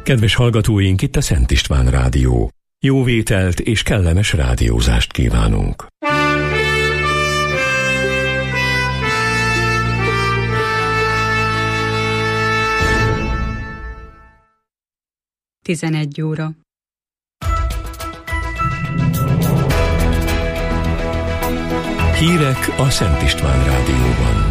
Kedves hallgatóink, itt a Szent István Rádió. Jó vételt és kellemes rádiózást kívánunk. Tizenegy óra. Hírek a Szent István Rádióban.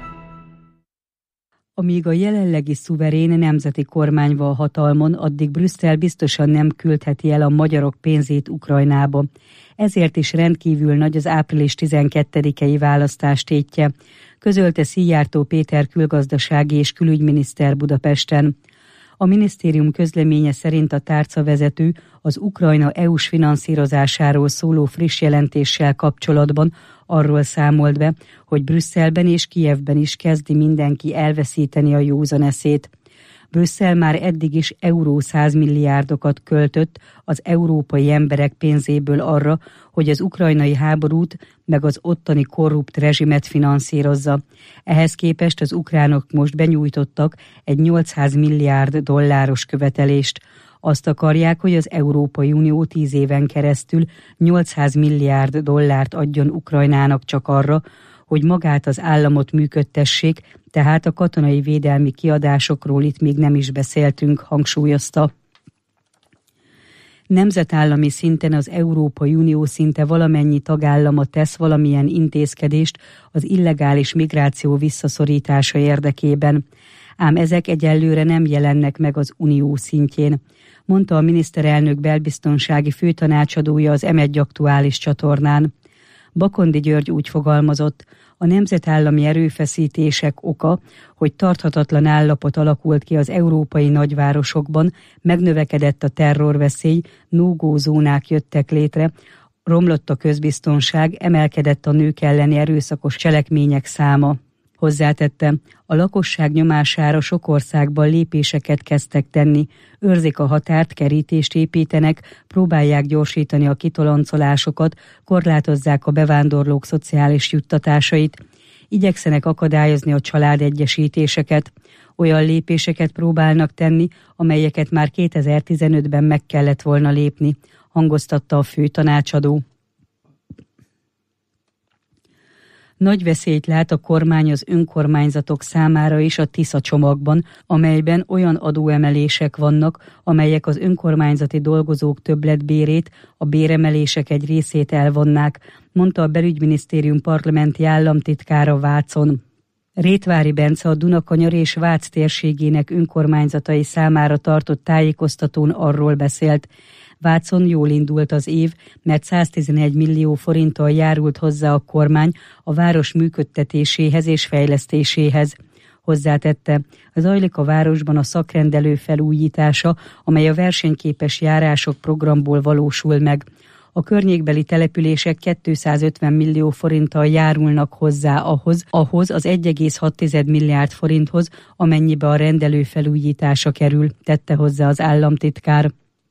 Amíg a jelenlegi szuverén nemzeti kormány van hatalmon, addig Brüsszel biztosan nem küldheti el a magyarok pénzét Ukrajnába. Ezért is rendkívül nagy az április 12-i választás tétje, közölte Szijjártó Péter külgazdasági és külügyminiszter Budapesten. A minisztérium közleménye szerint a tárcavezető az Ukrajna EU-s finanszírozásáról szóló friss jelentéssel kapcsolatban arról számolt be, hogy Brüsszelben és Kijevben is kezdi mindenki elveszíteni a józan eszét. Brüsszel már eddig is euró 100 milliárdokat költött az európai emberek pénzéből arra, hogy az ukrajnai háborút meg az ottani korrupt rezsimet finanszírozza. Ehhez képest az ukránok most benyújtottak egy 800 milliárd dolláros követelést. Azt akarják, hogy az Európai Unió 10 éven keresztül 800 milliárd dollárt adjon Ukrajnának csak arra, hogy magát az államot működtessék, tehát a katonai védelmi kiadásokról itt még nem is beszéltünk, hangsúlyozta. Nemzetállami szinten az Európai Unió szinte valamennyi tagállama tesz valamilyen intézkedést az illegális migráció visszaszorítása érdekében, ám ezek egyelőre nem jelennek meg az unió szintjén, mondta a miniszterelnök belbiztonsági főtanácsadója az M1 aktuális csatornán. Bakondi György úgy fogalmazott, a nemzetállami erőfeszítések oka, hogy tarthatatlan állapot alakult ki az európai nagyvárosokban, megnövekedett a terrorveszély, no-go zónák jöttek létre, romlott a közbiztonság, emelkedett a nők elleni erőszakos cselekmények száma. Hozzátette, a lakosság nyomására sok országban lépéseket kezdtek tenni, őrzik a határt, kerítést építenek, próbálják gyorsítani a kitoloncolásokat, korlátozzák a bevándorlók szociális juttatásait, igyekszenek akadályozni a családegyesítéseket, olyan lépéseket próbálnak tenni, amelyeket már 2015-ben meg kellett volna lépni, hangoztatta a főtanácsadó. Nagy veszélyt lát a kormány az önkormányzatok számára is a Tisza csomagban, amelyben olyan adóemelések vannak, amelyek az önkormányzati dolgozók többletbérét, a béremelések egy részét elvonnák, mondta a belügyminisztérium parlamenti államtitkára Vácon. Rétvári Bence a Dunakanyar és Vác térségének önkormányzatai számára tartott tájékoztatón arról beszélt, Vácon jól indult az év, mert 111 millió forinttal járult hozzá a kormány a város működtetéséhez és fejlesztéséhez. Hozzátette, zajlik a városban a szakrendelő felújítása, amely a versenyképes járások programból valósul meg. A környékbeli települések 250 millió forinttal járulnak hozzá ahhoz az 1,6 milliárd forinthoz, amennyibe a rendelő felújítása kerül, tette hozzá az államtitkár.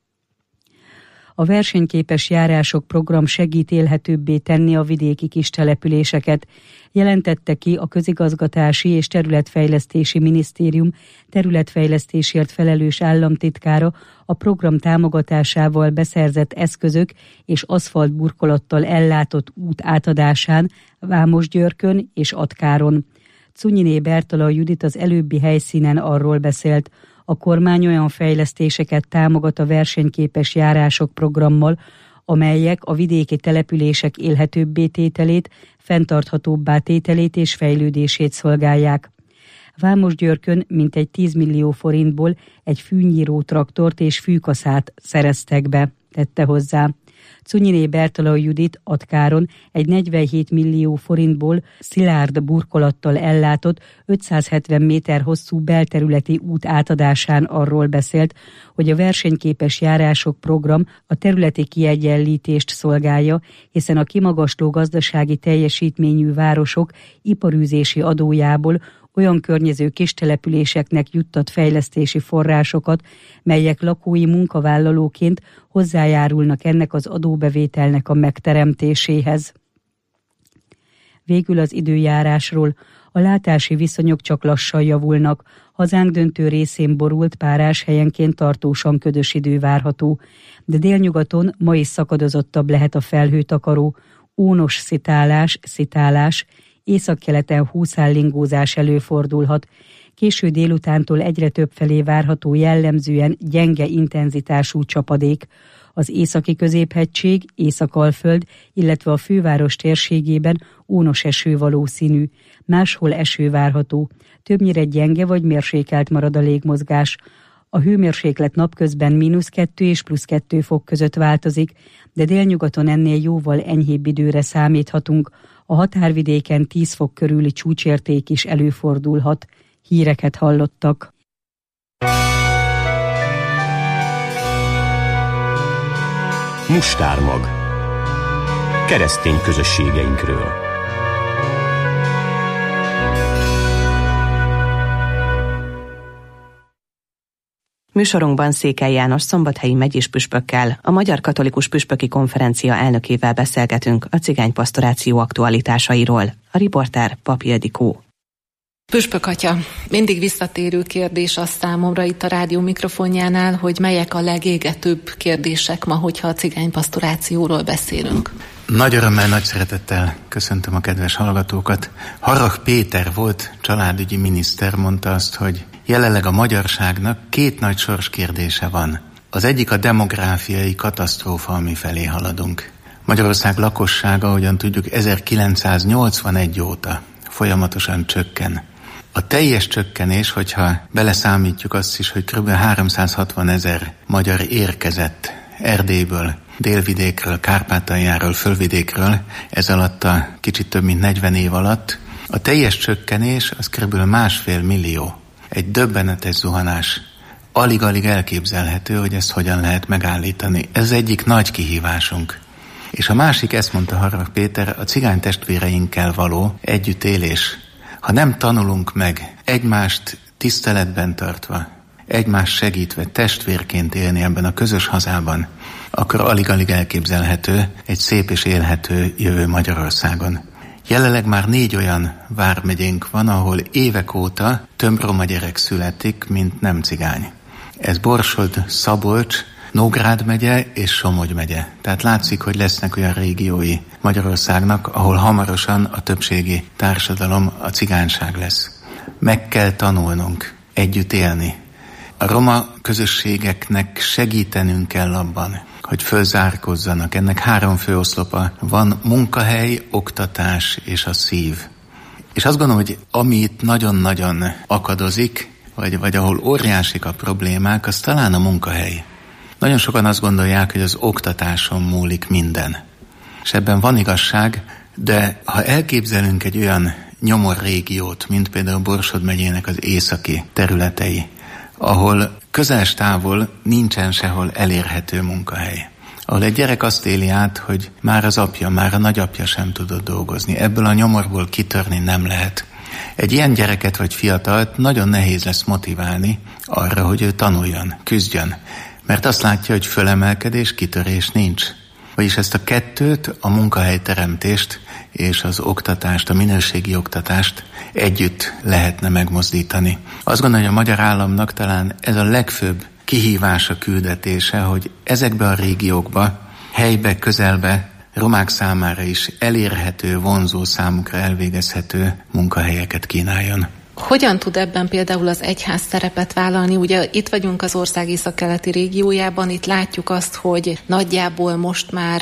A versenyképes járások program segít élhetőbbé tenni a vidéki kis településeket, jelentette ki a Közigazgatási és Területfejlesztési Minisztérium területfejlesztésért felelős államtitkára a program támogatásával beszerzett eszközök és aszfaltburkolattal ellátott út átadásán Vámosgyörkön és Atkáron. Cunyiné Bertalan Judit az előbbi helyszínen arról beszélt, a kormány olyan fejlesztéseket támogat a versenyképes járások programmal, amelyek a vidéki települések élhetőbbé tételét, fenntarthatóbbá tételét és fejlődését szolgálják. Vámosgyörkön mintegy 10 millió forintból egy fűnyíró traktort és fűkaszát szereztek be, tette hozzá. Cunyiné Bertalan Judit Atkáron egy 47 millió forintból szilárd burkolattal ellátott 570 méter hosszú belterületi út átadásán arról beszélt, hogy a versenyképes járások program a területi kiegyenlítést szolgálja, hiszen a kimagasló gazdasági teljesítményű városok iparűzési adójából olyan környező kistelepüléseknek juttat fejlesztési forrásokat, melyek lakói munkavállalóként hozzájárulnak ennek az adóbevételnek a megteremtéséhez. Végül az időjárásról. A látási viszonyok csak lassan javulnak. Hazánk döntő részén borult, párás, helyenként tartósan ködös idő várható. De délnyugaton ma is szakadozottabb lehet a felhőtakaró, ónos szitálás, északkeleten húszállingózás előfordulhat. Késő délutántól egyre többfelé várható jellemzően gyenge intenzitású csapadék. Az északi középhegység, Észak-Alföld, illetve a főváros térségében ónos eső valószínű. Máshol eső várható. Többnyire gyenge vagy mérsékelt marad a légmozgás. A hőmérséklet napközben -2 és +2 fok között változik, de délnyugaton ennél jóval enyhébb időre számíthatunk. A határvidéken 10 fok körüli csúcsérték is előfordulhat. Híreket hallottak. Mustármag. Keresztény közösségeinkről. Műsorunkban Székely János szombathelyi megyés püspökkel, a Magyar Katolikus Püspöki Konferencia elnökével beszélgetünk a cigánypastoráció aktualitásairól. A riporter Pap Ildikó. Püspök atya, mindig visszatérő kérdés az számomra itt a rádió mikrofonjánál, hogy melyek a legégetőbb kérdések ma, hogyha a cigánypastorációról beszélünk. Nagy örömmel, nagy szeretettel köszöntöm a kedves hallgatókat. Harrach Péter volt családügyi miniszter, mondta azt, hogy jelenleg a magyarságnak 2 nagy sorskérdése van. Az egyik a demográfiai katasztrófa, amifelé haladunk. Magyarország lakossága, ahogyan tudjuk, 1981 óta folyamatosan csökken. A teljes csökkenés, hogyha beleszámítjuk azt is, hogy kb. 360 000 magyar érkezett Erdélyből, délvidékről, Kárpátaljáról, fölvidékről, ez alatt a kicsit több mint 40 év alatt, a teljes csökkenés az kb. 1,5 millió. Egy döbbenetes zuhanás. Alig-alig elképzelhető, hogy ezt hogyan lehet megállítani. Ez egyik nagy kihívásunk. És a másik, ezt mondta Harrach Péter, a cigány testvéreinkkel való együttélés. Ha nem tanulunk meg egymást tiszteletben tartva, egymást segítve, testvérként élni ebben a közös hazában, akkor alig-alig elképzelhető egy szép és élhető jövő Magyarországon. Jelenleg már 4 olyan vármegyénk van, ahol évek óta több roma gyerek születik, mint nem cigány. Ez Borsod, Szabolcs, Nógrád megye és Somogy megye. Tehát látszik, hogy lesznek olyan régiói Magyarországnak, ahol hamarosan a többségi társadalom a cigányság lesz. Meg kell tanulnunk együtt élni. A roma közösségeknek segítenünk kell abban, hogy fölzárkózzanak. Ennek 3 fő oszlopa van: munkahely, oktatás és a szív. És azt gondolom, hogy ami itt nagyon-nagyon akadozik, vagy ahol óriásik a problémák, az talán a munkahely. Nagyon sokan azt gondolják, hogy az oktatáson múlik minden. És ebben van igazság, de ha elképzelünk egy olyan nyomorrégiót, mint például Borsod megyének az északi területei, ahol közel távol nincsen sehol elérhető munkahely, ahol egy gyerek azt éli át, hogy már az apja, már a nagyapja sem tudott dolgozni, ebből a nyomorból kitörni nem lehet. Egy ilyen gyereket vagy fiatalt nagyon nehéz lesz motiválni arra, hogy ő tanuljon, küzdjön, mert azt látja, hogy fölemelkedés, kitörés nincs. Vagyis ezt a kettőt, a munkahelyteremtést és az oktatást, a minőségi oktatást együtt lehetne megmozdítani. Azt gondolom, hogy a magyar államnak talán ez a legfőbb kihívása, küldetése, hogy ezekbe a régiókba, helybe, közelbe, romák számára is elérhető, vonzó, számukra elvégezhető munkahelyeket kínáljon. Hogyan tud ebben például az egyház szerepet vállalni? Ugye itt vagyunk az ország északkeleti régiójában, itt látjuk azt, hogy nagyjából most már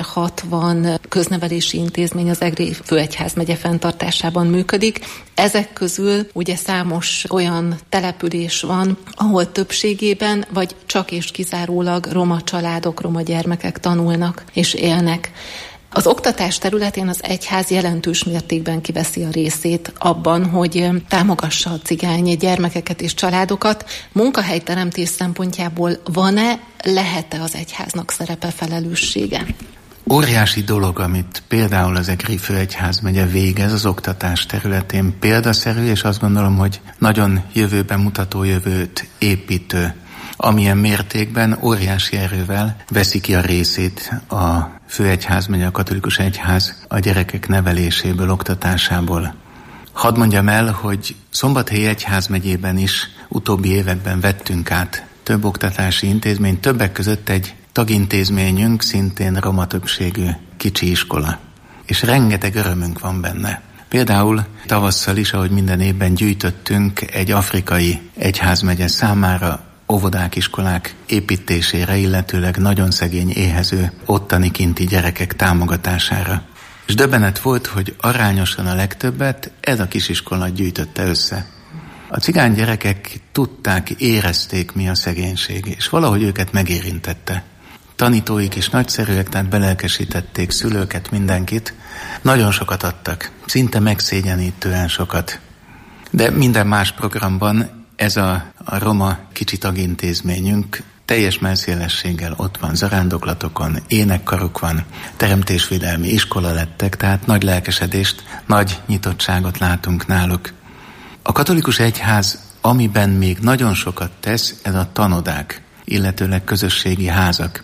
60 köznevelési intézmény az Egri főegyházmegye fenntartásában működik. Ezek közül ugye számos olyan település van, ahol többségében vagy csak és kizárólag roma családok, roma gyermekek tanulnak és élnek. Az oktatás területén az egyház jelentős mértékben kiveszi a részét abban, hogy támogassa a cigány gyermekeket és családokat. Munkahelyteremtés szempontjából van-e, lehet-e az egyháznak szerepe, felelőssége? Óriási dolog, amit például az Egri főegyházmegye végez az oktatás területén, példaszerű, és azt gondolom, hogy nagyon jövőben mutató, jövőt építő. amilyen mértékben óriási erővel veszi ki a részét a főegyházmegye, a katolikus egyház a gyerekek neveléséből, oktatásából. Hadd mondjam el, hogy Szombathelyi egyházmegyében is utóbbi években vettünk át több oktatási intézményt, többek között egy tagintézményünk, szintén roma többségű kicsi iskola. És rengeteg örömünk van benne. Például tavasszal is, ahogy minden évben gyűjtöttünk egy afrikai egyházmegye számára óvodák, iskolák építésére, illetőleg nagyon szegény, éhező, ottani kinti gyerekek támogatására. És döbbenet volt, hogy arányosan a legtöbbet ez a kisiskola gyűjtötte össze. A cigány gyerekek tudták, érezték, mi a szegénység, és valahogy őket megérintette. Tanítóik is nagyszerűek, tehát belelkesítették szülőket, mindenkit. Nagyon sokat adtak, szinte megszégyenítően sokat. De minden más programban ez a roma kicsi tagintézményünk teljes mellszélességgel ott van, zarándoklatokon, énekkaruk van, teremtésvédelmi iskola lettek, tehát nagy lelkesedést, nagy nyitottságot látunk náluk. A katolikus egyház, amiben még nagyon sokat tesz, ez a tanodák, illetőleg közösségi házak.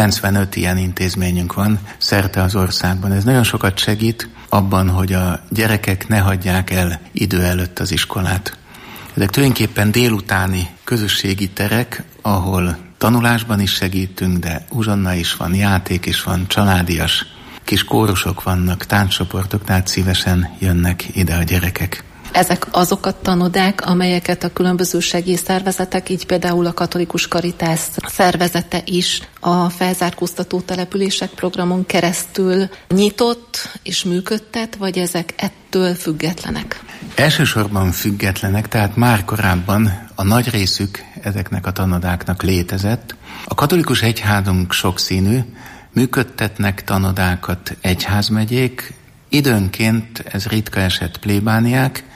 95 ilyen intézményünk van szerte az országban. Ez nagyon sokat segít abban, hogy a gyerekek ne hagyják el idő előtt az iskolát. Ezek tulajdonképpen délutáni közösségi terek, ahol tanulásban is segítünk, de uzsonna is van, játék is van, családias, kis kórusok vannak, tánccsoportok, tehát szívesen jönnek ide a gyerekek. Ezek azok a tanodák, amelyeket a különböző segélyszervezetek, így például a Katolikus Karitász szervezete is a felzárkóztató települések programon keresztül nyitott és működtet, vagy ezek ettől függetlenek? Elsősorban függetlenek, tehát már korábban a nagy részük ezeknek a tanodáknak létezett. A katolikus egyházunk sokszínű, működtetnek tanodákat egyházmegyék, időnként ez ritka eset plébániák,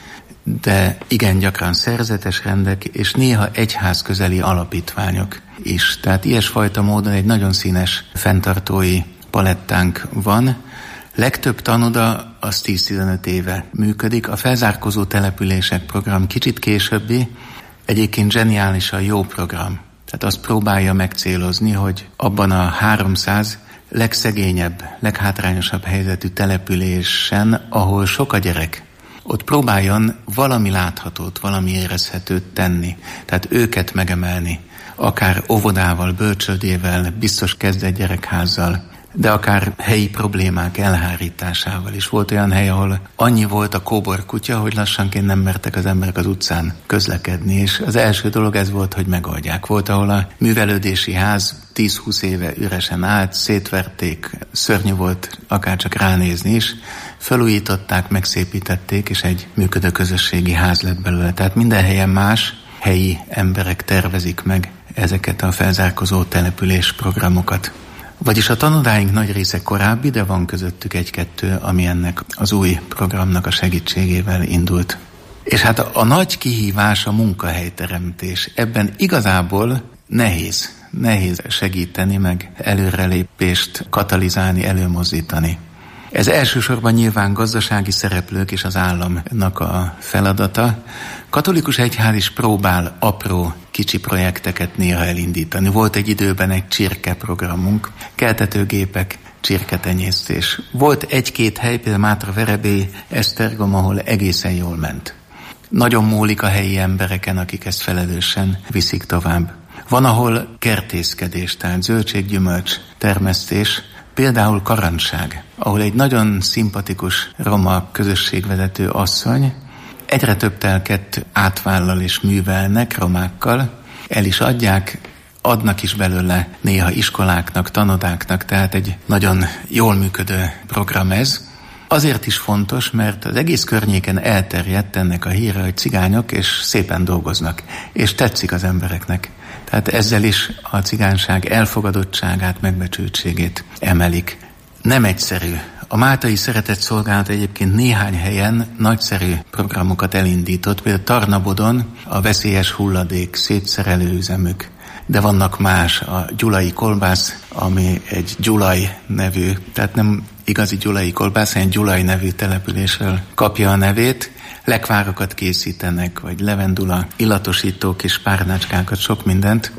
de igen gyakran szerzetes rendek, és néha egyház közeli alapítványok is. Tehát ilyesfajta módon egy nagyon színes fenntartói palettánk van. Legtöbb tanoda az 10-15 éve működik. A felzárkózó települések program kicsit későbbi, egyébként zseniálisan jó program. Tehát azt próbálja megcélozni, hogy abban a 300 legszegényebb, leghátrányosabb helyzetű településen, ahol sok a gyerek, ott próbáljon valami láthatót, valami érezhetőt tenni. Tehát őket megemelni, akár óvodával, bölcsődével, biztos kezdett gyerekházzal, de akár helyi problémák elhárításával is. Volt olyan hely, ahol annyi volt a kóborkutya, hogy lassanként nem mertek az emberek az utcán közlekedni, és az első dolog ez volt, hogy megoldják. Volt, ahol a művelődési ház 10-20 éve üresen állt, szétverték, szörnyű volt akárcsak ránézni is, felújították, megszépítették, és egy működő közösségi ház lett belőle. Tehát minden helyen más helyi emberek tervezik meg ezeket a felzárkózó település programokat. Vagyis a tanodáink nagy része korábbi, de van közöttük egy-kettő, ami ennek az új programnak a segítségével indult. És hát a nagy kihívás a munkahelyteremtés. Ebben igazából nehéz segíteni, meg előrelépést katalizálni, előmozdítani. Ez elsősorban nyilván gazdasági szereplők és az államnak a feladata. Katolikus egyház is próbál apró, kicsi projekteket néha elindítani. Volt egy időben egy csirkeprogramunk, keltetőgépek, csirketenyésztés. Volt egy-két hely, például Mátra-Verebély, Esztergom, ahol egészen jól ment. Nagyon múlik a helyi embereken, akik ezt felelősen viszik tovább. Van, ahol kertészkedés, tehát zöldséggyümölcs termesztés, például Karancság, ahol egy nagyon szimpatikus roma közösségvezető asszony egyre több telket átvállal és művelnek romákkal, el is adják, adnak is belőle néha iskoláknak, tanodáknak, tehát egy nagyon jól működő program ez. Azért is fontos, mert az egész környéken elterjedt ennek a híre, hogy cigányok és szépen dolgoznak, és tetszik az embereknek. Tehát ezzel is a cigányság elfogadottságát, megbecsültségét emelik. Nem egyszerű. A Máltai Szeretetszolgálat egyébként néhány helyen nagyszerű programokat elindított, például Tarnabodon a veszélyes hulladék szétszerelő üzemük. De vannak más, a Gyulai Kolbász, ami egy Gyulai nevű, tehát nem igazi Gyulai Kolbász, hanem Gyulai nevű településről kapja a nevét. Lekvárokat készítenek, vagy levendula illatosítók és párnácskákat, sok mindent.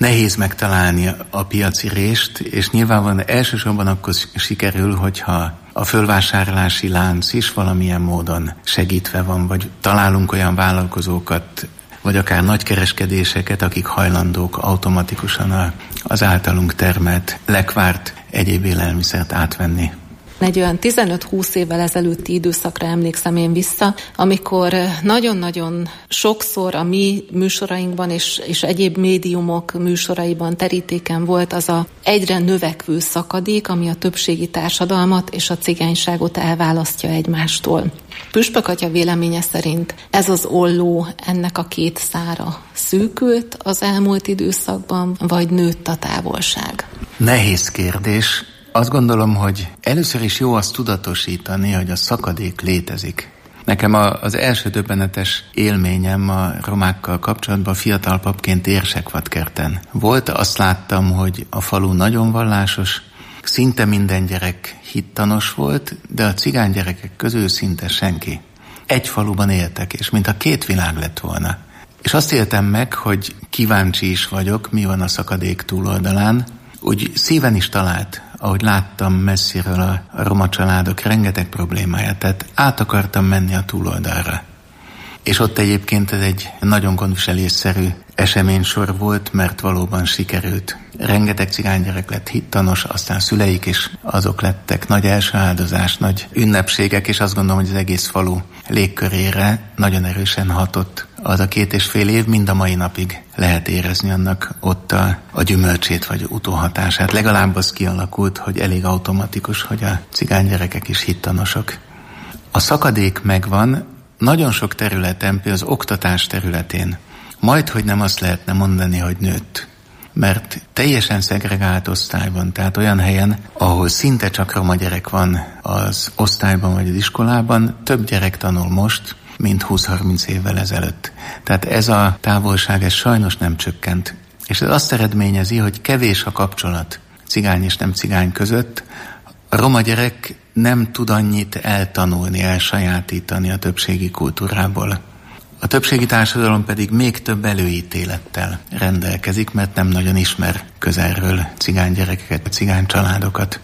nehéz megtalálni a piaci rést, és nyilvánvalóan elsősorban akkor sikerül, hogyha a fölvásárlási lánc is valamilyen módon segítve van, vagy találunk olyan vállalkozókat, vagy akár nagykereskedéseket, akik hajlandók automatikusan az általunk termelt, lekvárt egyéb élelmiszert átvenni. Egy olyan 15-20 évvel ezelőtti időszakra emlékszem én vissza, amikor nagyon-nagyon sokszor a mi műsorainkban és egyéb médiumok műsoraiban terítéken volt az a egyre növekvő szakadék, ami a többségi társadalmat és a cigányságot elválasztja egymástól. Püspök atya véleménye szerint ez az olló, ennek a két szára szűkült az elmúlt időszakban, vagy nőtt a távolság? Nehéz kérdés. Azt gondolom, hogy először is jó azt tudatosítani, hogy a szakadék létezik. Nekem az első döbbenetes élményem a romákkal kapcsolatban fiatal papként Érsekvadkerten volt. Azt láttam, hogy a falu nagyon vallásos, szinte minden gyerek hittanos volt, de a cigány gyerekek közül szinte senki. Egy faluban éltek, és mintha két világ lett volna. És azt éltem meg, hogy kíváncsi is vagyok, mi van a szakadék túloldalán. Úgy szíven is talált, ahogy láttam messziről a roma családok rengeteg problémáját, tehát át akartam menni a túloldalra. És ott egyébként ez egy nagyon gondviselésszerű eseménysor volt, mert valóban sikerült. Rengeteg cigánygyerek lett hittanos, aztán szüleik is azok lettek, nagy első áldozás, nagy ünnepségek, és azt gondolom, hogy az egész falu légkörére nagyon erősen hatott az a 2,5 év, mind a mai napig lehet érezni annak ott a gyümölcsét vagy utóhatását. Legalább az kialakult, hogy elég automatikus, hogy a cigánygyerekek is hittanosok. A szakadék megvan, nagyon sok területen, például az oktatás területén, majdhogy nem azt lehetne mondani, hogy nőtt. Mert teljesen szegregált osztályban, tehát olyan helyen, ahol szinte csak roma gyerek van az osztályban vagy az iskolában, több gyerek tanul most, mint 20-30 évvel ezelőtt. Tehát ez a távolság, ez sajnos nem csökkent. És ez azt eredményezi, hogy kevés a kapcsolat cigány és nem cigány között. A roma gyerek nem tud annyit eltanulni, elsajátítani a többségi kultúrából. A többségi társadalom pedig még több előítélettel rendelkezik, mert nem nagyon ismer közelről cigány gyerekeket, cigány családokat.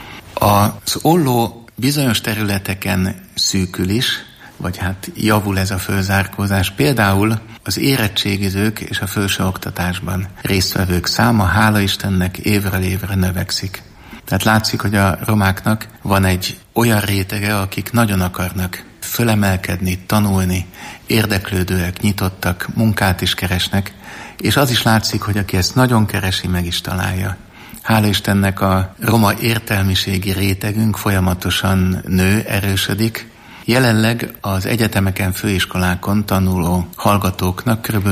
Az olló bizonyos területeken szűkül is, vagy hát javul ez a fölzárkózás. Például az érettségizők és a felsőoktatásban résztvevők száma, hála Istennek, évről évre növekszik. Tehát látszik, hogy a romáknak van egy olyan rétege, akik nagyon akarnak fölemelkedni, tanulni, érdeklődőek, nyitottak, munkát is keresnek, és az is látszik, hogy aki ezt nagyon keresi, meg is találja. Hála Istennek a roma értelmiségi rétegünk folyamatosan nő, erősödik. Jelenleg az egyetemeken, főiskolákon tanuló hallgatóknak kb.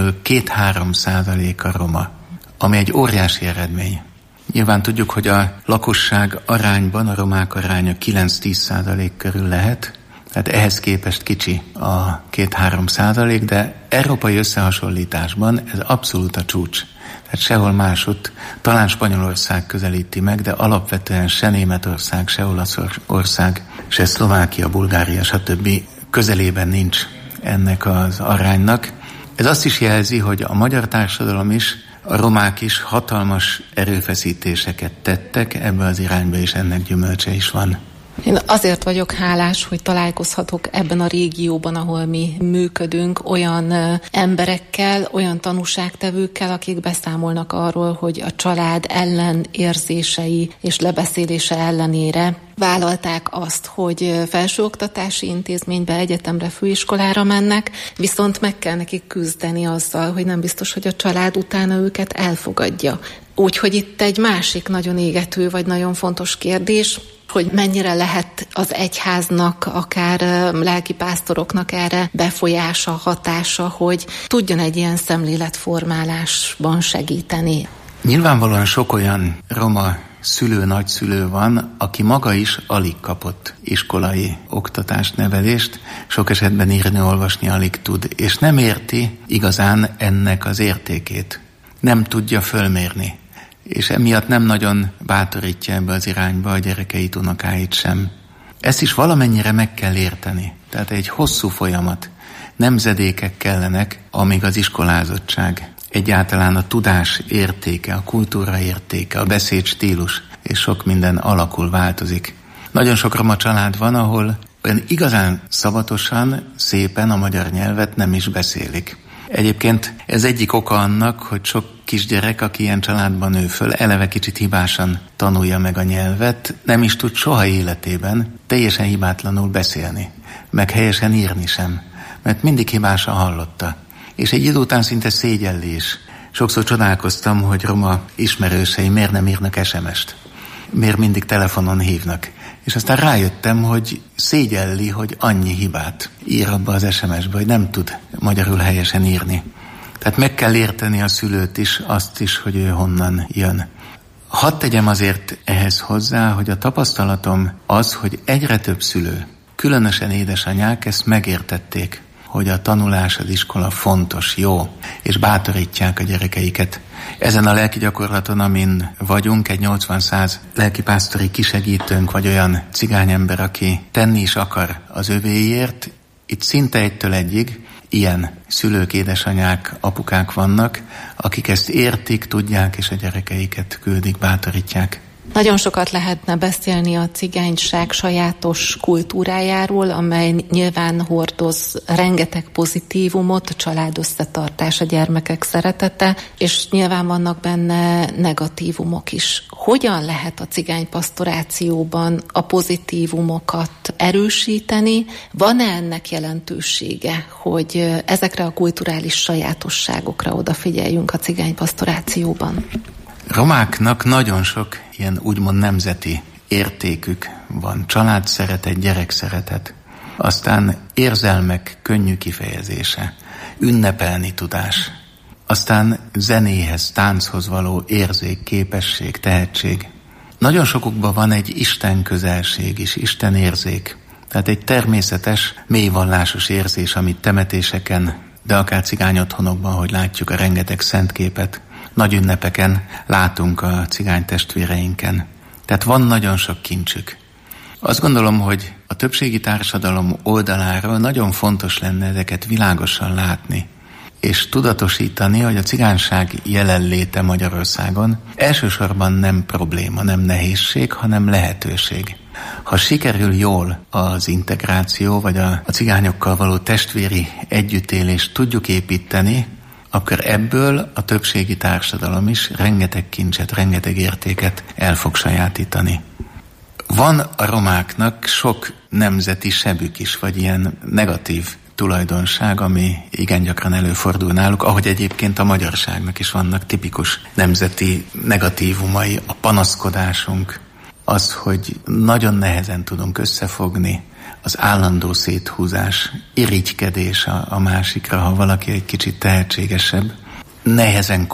2-3% roma, ami egy óriási eredmény. Nyilván tudjuk, hogy a lakosság arányban a romák aránya 9-10% körül lehet, tehát ehhez képest kicsi a 2-3%, de európai összehasonlításban ez abszolút a csúcs. Tehát sehol másutt, talán Spanyolország közelíti meg, de alapvetően se Németország, se Olaszország, se Szlovákia, Bulgária, stb. Közelében nincs ennek az aránynak. Ez azt is jelzi, hogy a magyar társadalom is, a romák is hatalmas erőfeszítéseket tettek ebbe az irányba, és ennek gyümölcse is van. Én azért vagyok hálás, hogy találkozhatok ebben a régióban, ahol mi működünk, olyan emberekkel, olyan tanúságtevőkkel, akik beszámolnak arról, hogy a család ellen érzései és lebeszélése ellenére vállalták azt, hogy felsőoktatási intézménybe, egyetemre, főiskolára mennek, viszont meg kell nekik küzdeni azzal, hogy nem biztos, hogy a család utána őket elfogadja. Úgyhogy itt egy másik nagyon égető vagy nagyon fontos kérdés, hogy mennyire lehet az egyháznak, akár lelkipásztoroknak erre befolyása, hatása, hogy tudjon egy ilyen szemléletformálásban segíteni. Nyilvánvalóan sok olyan roma szülő, nagyszülő van, aki maga is alig kapott iskolai oktatást, nevelést, sok esetben írni, olvasni alig tud, és nem érti igazán ennek az értékét. Nem tudja fölmérni, és emiatt nem nagyon bátorítja ebbe az irányba a gyerekeit, unokáit sem. Ezt is valamennyire meg kell érteni. Tehát egy hosszú folyamat, nemzedékek kellenek, amíg az iskolázottság egyáltalán a tudás értéke, a kultúra értéke, a beszédstílus, és sok minden alakul, változik. Nagyon sok roma család van, ahol olyan igazán szabatosan, szépen a magyar nyelvet nem is beszélik. Egyébként ez egyik oka annak, hogy sok kisgyerek, aki ilyen családban nő föl, eleve kicsit hibásan tanulja meg a nyelvet, nem is tud soha életében teljesen hibátlanul beszélni, meg helyesen írni sem, mert mindig hibásan hallotta. És egy idő után szinte szégyelli is. Sokszor csodálkoztam, hogy roma ismerősei miért nem írnak SMS-t, miért mindig telefonon hívnak. És aztán rájöttem, hogy szégyelli, hogy annyi hibát ír abba az SMS-be, hogy nem tud magyarul helyesen írni. Tehát meg kell érteni a szülőt is, azt is, hogy ő honnan jön. Hadd tegyem azért ehhez hozzá, hogy a tapasztalatom az, hogy egyre több szülő, különösen édesanyák ezt megértették, hogy a tanulás, az iskola fontos, jó, és bátorítják a gyerekeiket. Ezen a lelki gyakorlaton, amin vagyunk, egy 80-100 lelkipásztori kisegítőnk, vagy olyan cigányember, aki tenni is akar az övéért, itt szinte egytől egyig ilyen szülők, édesanyák, apukák vannak, akik ezt értik, tudják, és a gyerekeiket küldik, bátorítják. Nagyon sokat lehetne beszélni a cigányság sajátos kultúrájáról, amely nyilván hordoz rengeteg pozitívumot, a család összetartás, a gyermekek szeretete, és nyilván vannak benne negatívumok is. Hogyan lehet a cigánypastorációban a pozitívumokat erősíteni? Van-e ennek jelentősége, hogy ezekre a kulturális sajátosságokra odafigyeljünk a cigánypastorációban? Romáknak nagyon sok ilyen úgymond nemzeti értékük van. Családszeretet, gyerekszeretet, aztán érzelmek könnyű kifejezése, ünnepelni tudás, aztán zenéhez, tánchoz való érzék, képesség, tehetség. Nagyon sokukban van egy Isten közelség is, Isten érzék. Tehát egy természetes, mélyvallásos érzés, amit temetéseken, de akár cigány otthonokban, hogy látjuk a rengeteg szentképet, nagy ünnepeken látunk a cigány testvéreinken. Tehát van nagyon sok kincsük. Azt gondolom, hogy a többségi társadalom oldaláról nagyon fontos lenne ezeket világosan látni, és tudatosítani, hogy a cigányság jelenléte Magyarországon elsősorban nem probléma, nem nehézség, hanem lehetőség. Ha sikerül jól az integráció, vagy a cigányokkal való testvéri együttélést tudjuk építeni, akkor ebből a többségi társadalom is rengeteg kincset, rengeteg értéket el fog sajátítani. Van a romáknak sok nemzeti sebük is, vagy ilyen negatív tulajdonság, ami igen gyakran előfordul náluk, ahogy egyébként a magyarságnak is vannak tipikus nemzeti negatívumai, a panaszkodásunk, az, hogy nagyon nehezen tudunk összefogni, az állandó széthúzás, irigykedés a másikra, ha valaki egy kicsit tehetségesebb. Nehezen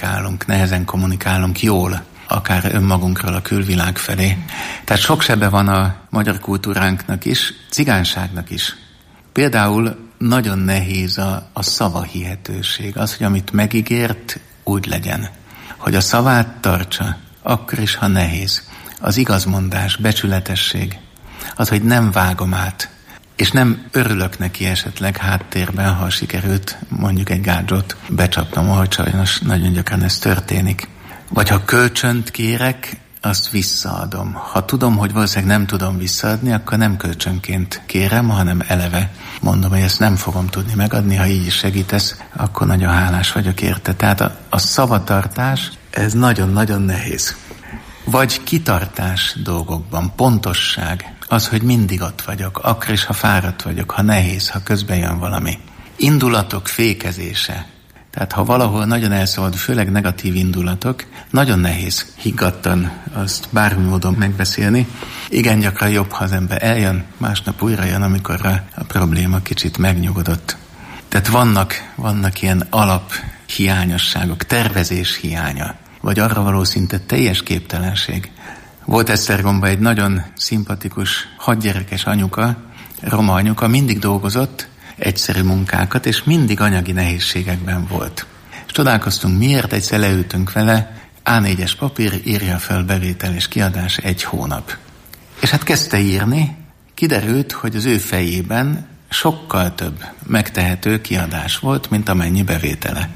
kommunikálunk jól, akár önmagunkról a külvilág felé. Tehát sok sebe van a magyar kultúránknak is, cigányságnak is. Például nagyon nehéz a szavahihetőség, az, hogy amit megígért, úgy legyen. Hogy a szavát tartsa, akkor is, ha nehéz. Az igazmondás, becsületesség, az, hogy nem vágom át, és nem örülök neki esetleg háttérben, ha sikerült mondjuk egy gádzsot becsapnom, ahogy sajnos nagyon gyakran ez történik. Vagy ha kölcsönt kérek, azt visszaadom. Ha tudom, hogy valószínűleg nem tudom visszaadni, akkor nem kölcsönként kérem, hanem eleve mondom, hogy ezt nem fogom tudni megadni, ha így is segítesz, akkor nagyon hálás vagyok érte. Tehát a szavatartás, ez nagyon-nagyon nehéz. Vagy kitartás dolgokban, pontosság, az, hogy mindig ott vagyok, akkor is, ha fáradt vagyok, ha nehéz, ha közben jön valami. Indulatok fékezése. Tehát ha valahol nagyon elszabadul, főleg negatív indulatok, nagyon nehéz higgadtan azt bármi módon megbeszélni. Igen gyakran jobb, ha az ember eljön, másnap újra jön, amikor a probléma kicsit megnyugodott. Tehát vannak ilyen alaphiányosságok, tervezés hiánya, vagy arra való szinte teljes képtelenség. Volt Esztergomban egy nagyon szimpatikus, 6 gyerekes anyuka, roma anyuka, mindig dolgozott egyszerű munkákat, és mindig anyagi nehézségekben volt. És csodálkoztunk, miért, egyszer leültünk vele, A4-es papír, írja fel bevétel és kiadás 1 hónap. És hát kezdte írni, kiderült, hogy az ő fejében sokkal több megtehető kiadás volt, mint amennyi bevétele.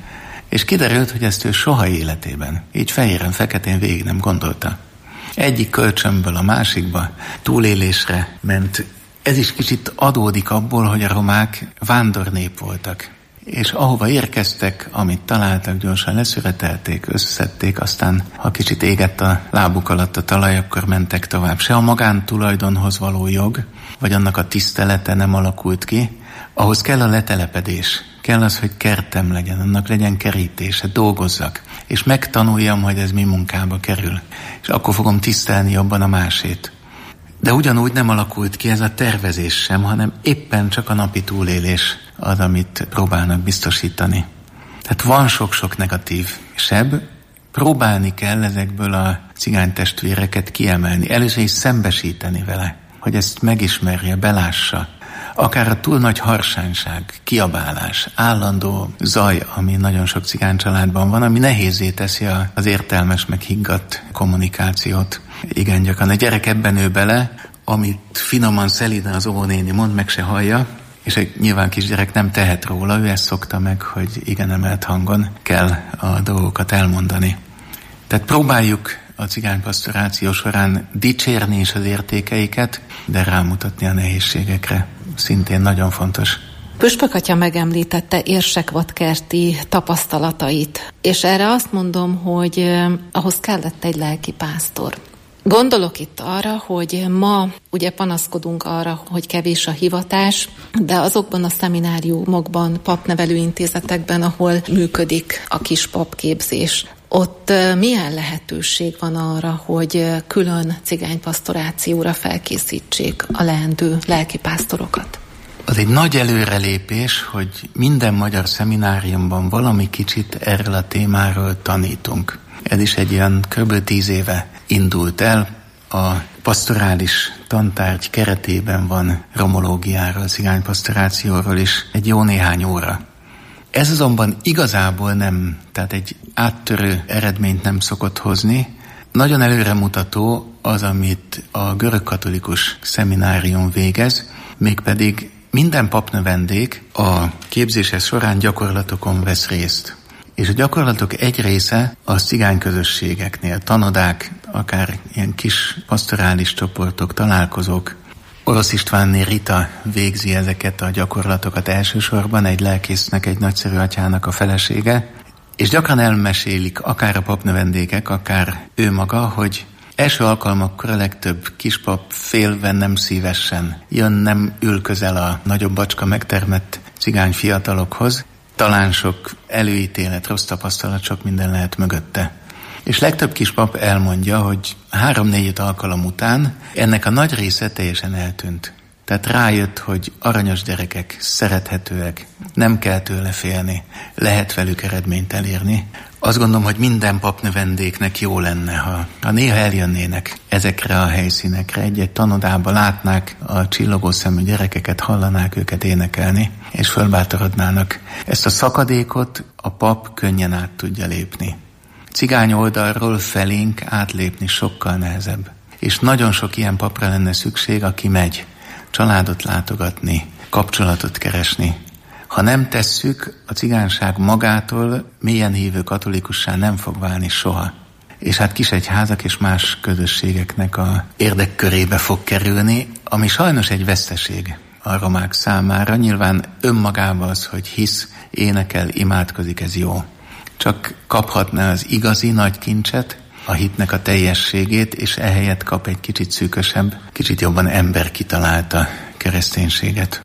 És kiderült, hogy ezt ő soha életében, így fehéren-feketén végig nem gondolta. Egyik kölcsönből a másikba túlélésre ment. Ez is kicsit adódik abból, hogy a romák vándornép voltak. És ahova érkeztek, amit találtak, gyorsan leszüretelték, összeszedték, aztán ha kicsit égett a lábuk alatt a talaj, akkor mentek tovább. Se a magántulajdonhoz való jog, vagy annak a tisztelete nem alakult ki. Ahhoz kell a letelepedés, kell az, hogy kertem legyen, annak legyen kerítése, dolgozzak, és megtanuljam, hogy ez mi munkába kerül. És akkor fogom tisztelni jobban a másét. De ugyanúgy nem alakult ki ez a tervezés sem, hanem éppen csak a napi túlélés az, amit próbálnak biztosítani. Tehát van sok-sok negatív seb, próbálni kell ezekből a cigánytestvéreket kiemelni, először is szembesíteni vele, hogy ezt megismerje, belássa. Akár a túl nagy harsányság, kiabálás, állandó zaj, ami nagyon sok cigány-családban van, ami nehézzé teszi az értelmes, meg higgadt kommunikációt. Igen, gyakran a gyerek ebben nő bele, amit finoman, szelíden az óvónéni mond, meg se hallja, és egy nyilván kisgyerek nem tehet róla, ő ezt szokta meg, hogy igen emelt hangon kell a dolgokat elmondani. Tehát próbáljuk a cigánypastoráció során dicsérni is az értékeiket, de rámutatni a nehézségekre. Szintén nagyon fontos. Püspök atya megemlítette Érsekvadkerti tapasztalatait, és erre azt mondom, hogy ahhoz kellett egy lelkipásztor. Gondolok itt arra, hogy ma ugye panaszkodunk arra, hogy kevés a hivatás, de azokban a szemináriumokban, papnevelő intézetekben, ahol működik a kispapképzés, ott milyen lehetőség van arra, hogy külön cigánypastorációra felkészítsék a leendő lelkipásztorokat? Az egy nagy előrelépés, hogy minden magyar szemináriumban valami kicsit erről a témáról tanítunk. Ez is egy ilyen kb. 10 éve indult el. A pastorális tantárgy keretében van romológiáról, cigánypastorációról is egy jó néhány óra. Ez azonban igazából nem, tehát egy áttörő eredményt nem szokott hozni. Nagyon előremutató az, amit a görögkatolikus szeminárium végez, mégpedig minden papnövendék a képzése során gyakorlatokon vesz részt. És a gyakorlatok egy része a cigányközösségeknél, tanodák, akár ilyen kis pastorális csoportok, találkozók. Orosz Istvánné Rita végzi ezeket a gyakorlatokat elsősorban, egy lelkésznek, egy nagyszerű atyának a felesége, és gyakran elmesélik akár a papnövendékek, akár ő maga, hogy első alkalmakkor a legtöbb kispap félve, nem szívesen jön, nem ül közel a nagyobb bacska megtermett cigány fiatalokhoz. Talán sok előítélet, rossz tapasztalat, sok minden lehet mögötte. És legtöbb kispap elmondja, hogy 3-4 alkalom után ennek a nagy része teljesen eltűnt. Tehát rájött, hogy aranyos gyerekek, szerethetőek, nem kell tőle félni, lehet velük eredményt elérni. Azt gondolom, hogy minden papnövendéknek jó lenne, ha néha eljönnének ezekre a helyszínekre, egy-egy tanodába látnák a csillogó szemű gyerekeket, hallanák őket énekelni, és fölbátorodnának. Ezt a szakadékot a pap könnyen át tudja lépni. Cigány oldalról felénk átlépni sokkal nehezebb. És nagyon sok ilyen papra lenne szükség, aki megy családot látogatni, kapcsolatot keresni. Ha nem tesszük, a cigányság magától mélyen hívő katolikussá nem fog válni soha. És hát kisegyházak és más közösségeknek a érdekkörébe fog kerülni, ami sajnos egy veszteség a romák számára. Nyilván önmagában az, hogy hisz, énekel, imádkozik, ez jó. Csak kaphatná az igazi nagy kincset, a hitnek a teljességét, és ehelyett kap egy kicsit szűkösebb, kicsit jobban ember kitalálta kereszténységet.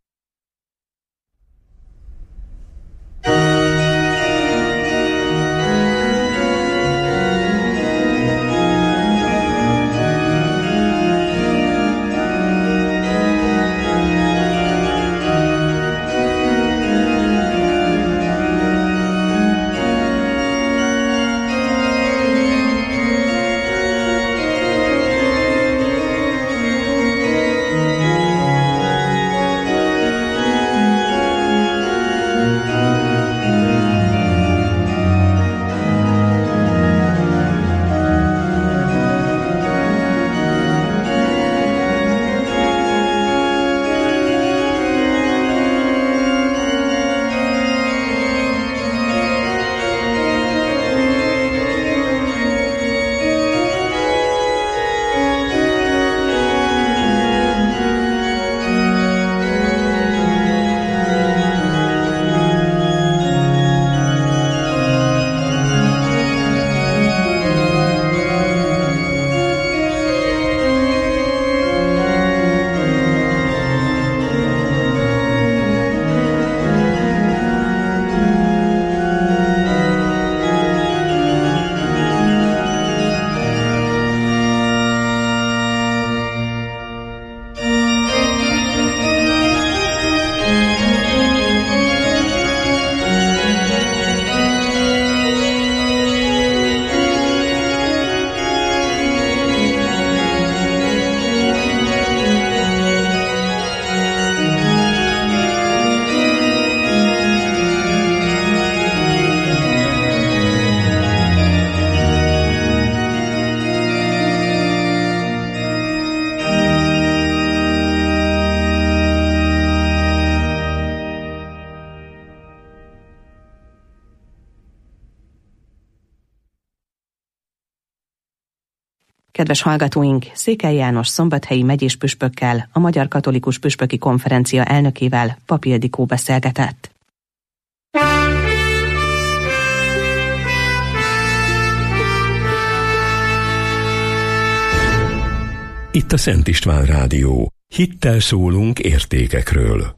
Kedves hallgatóink, Székely János szombathelyi megyéspüspökkel, a Magyar Katolikus Püspöki Konferencia elnökével, Pap Ildikó beszélgetett. Itt a Szent István Rádió. Hittel szólunk értékekről.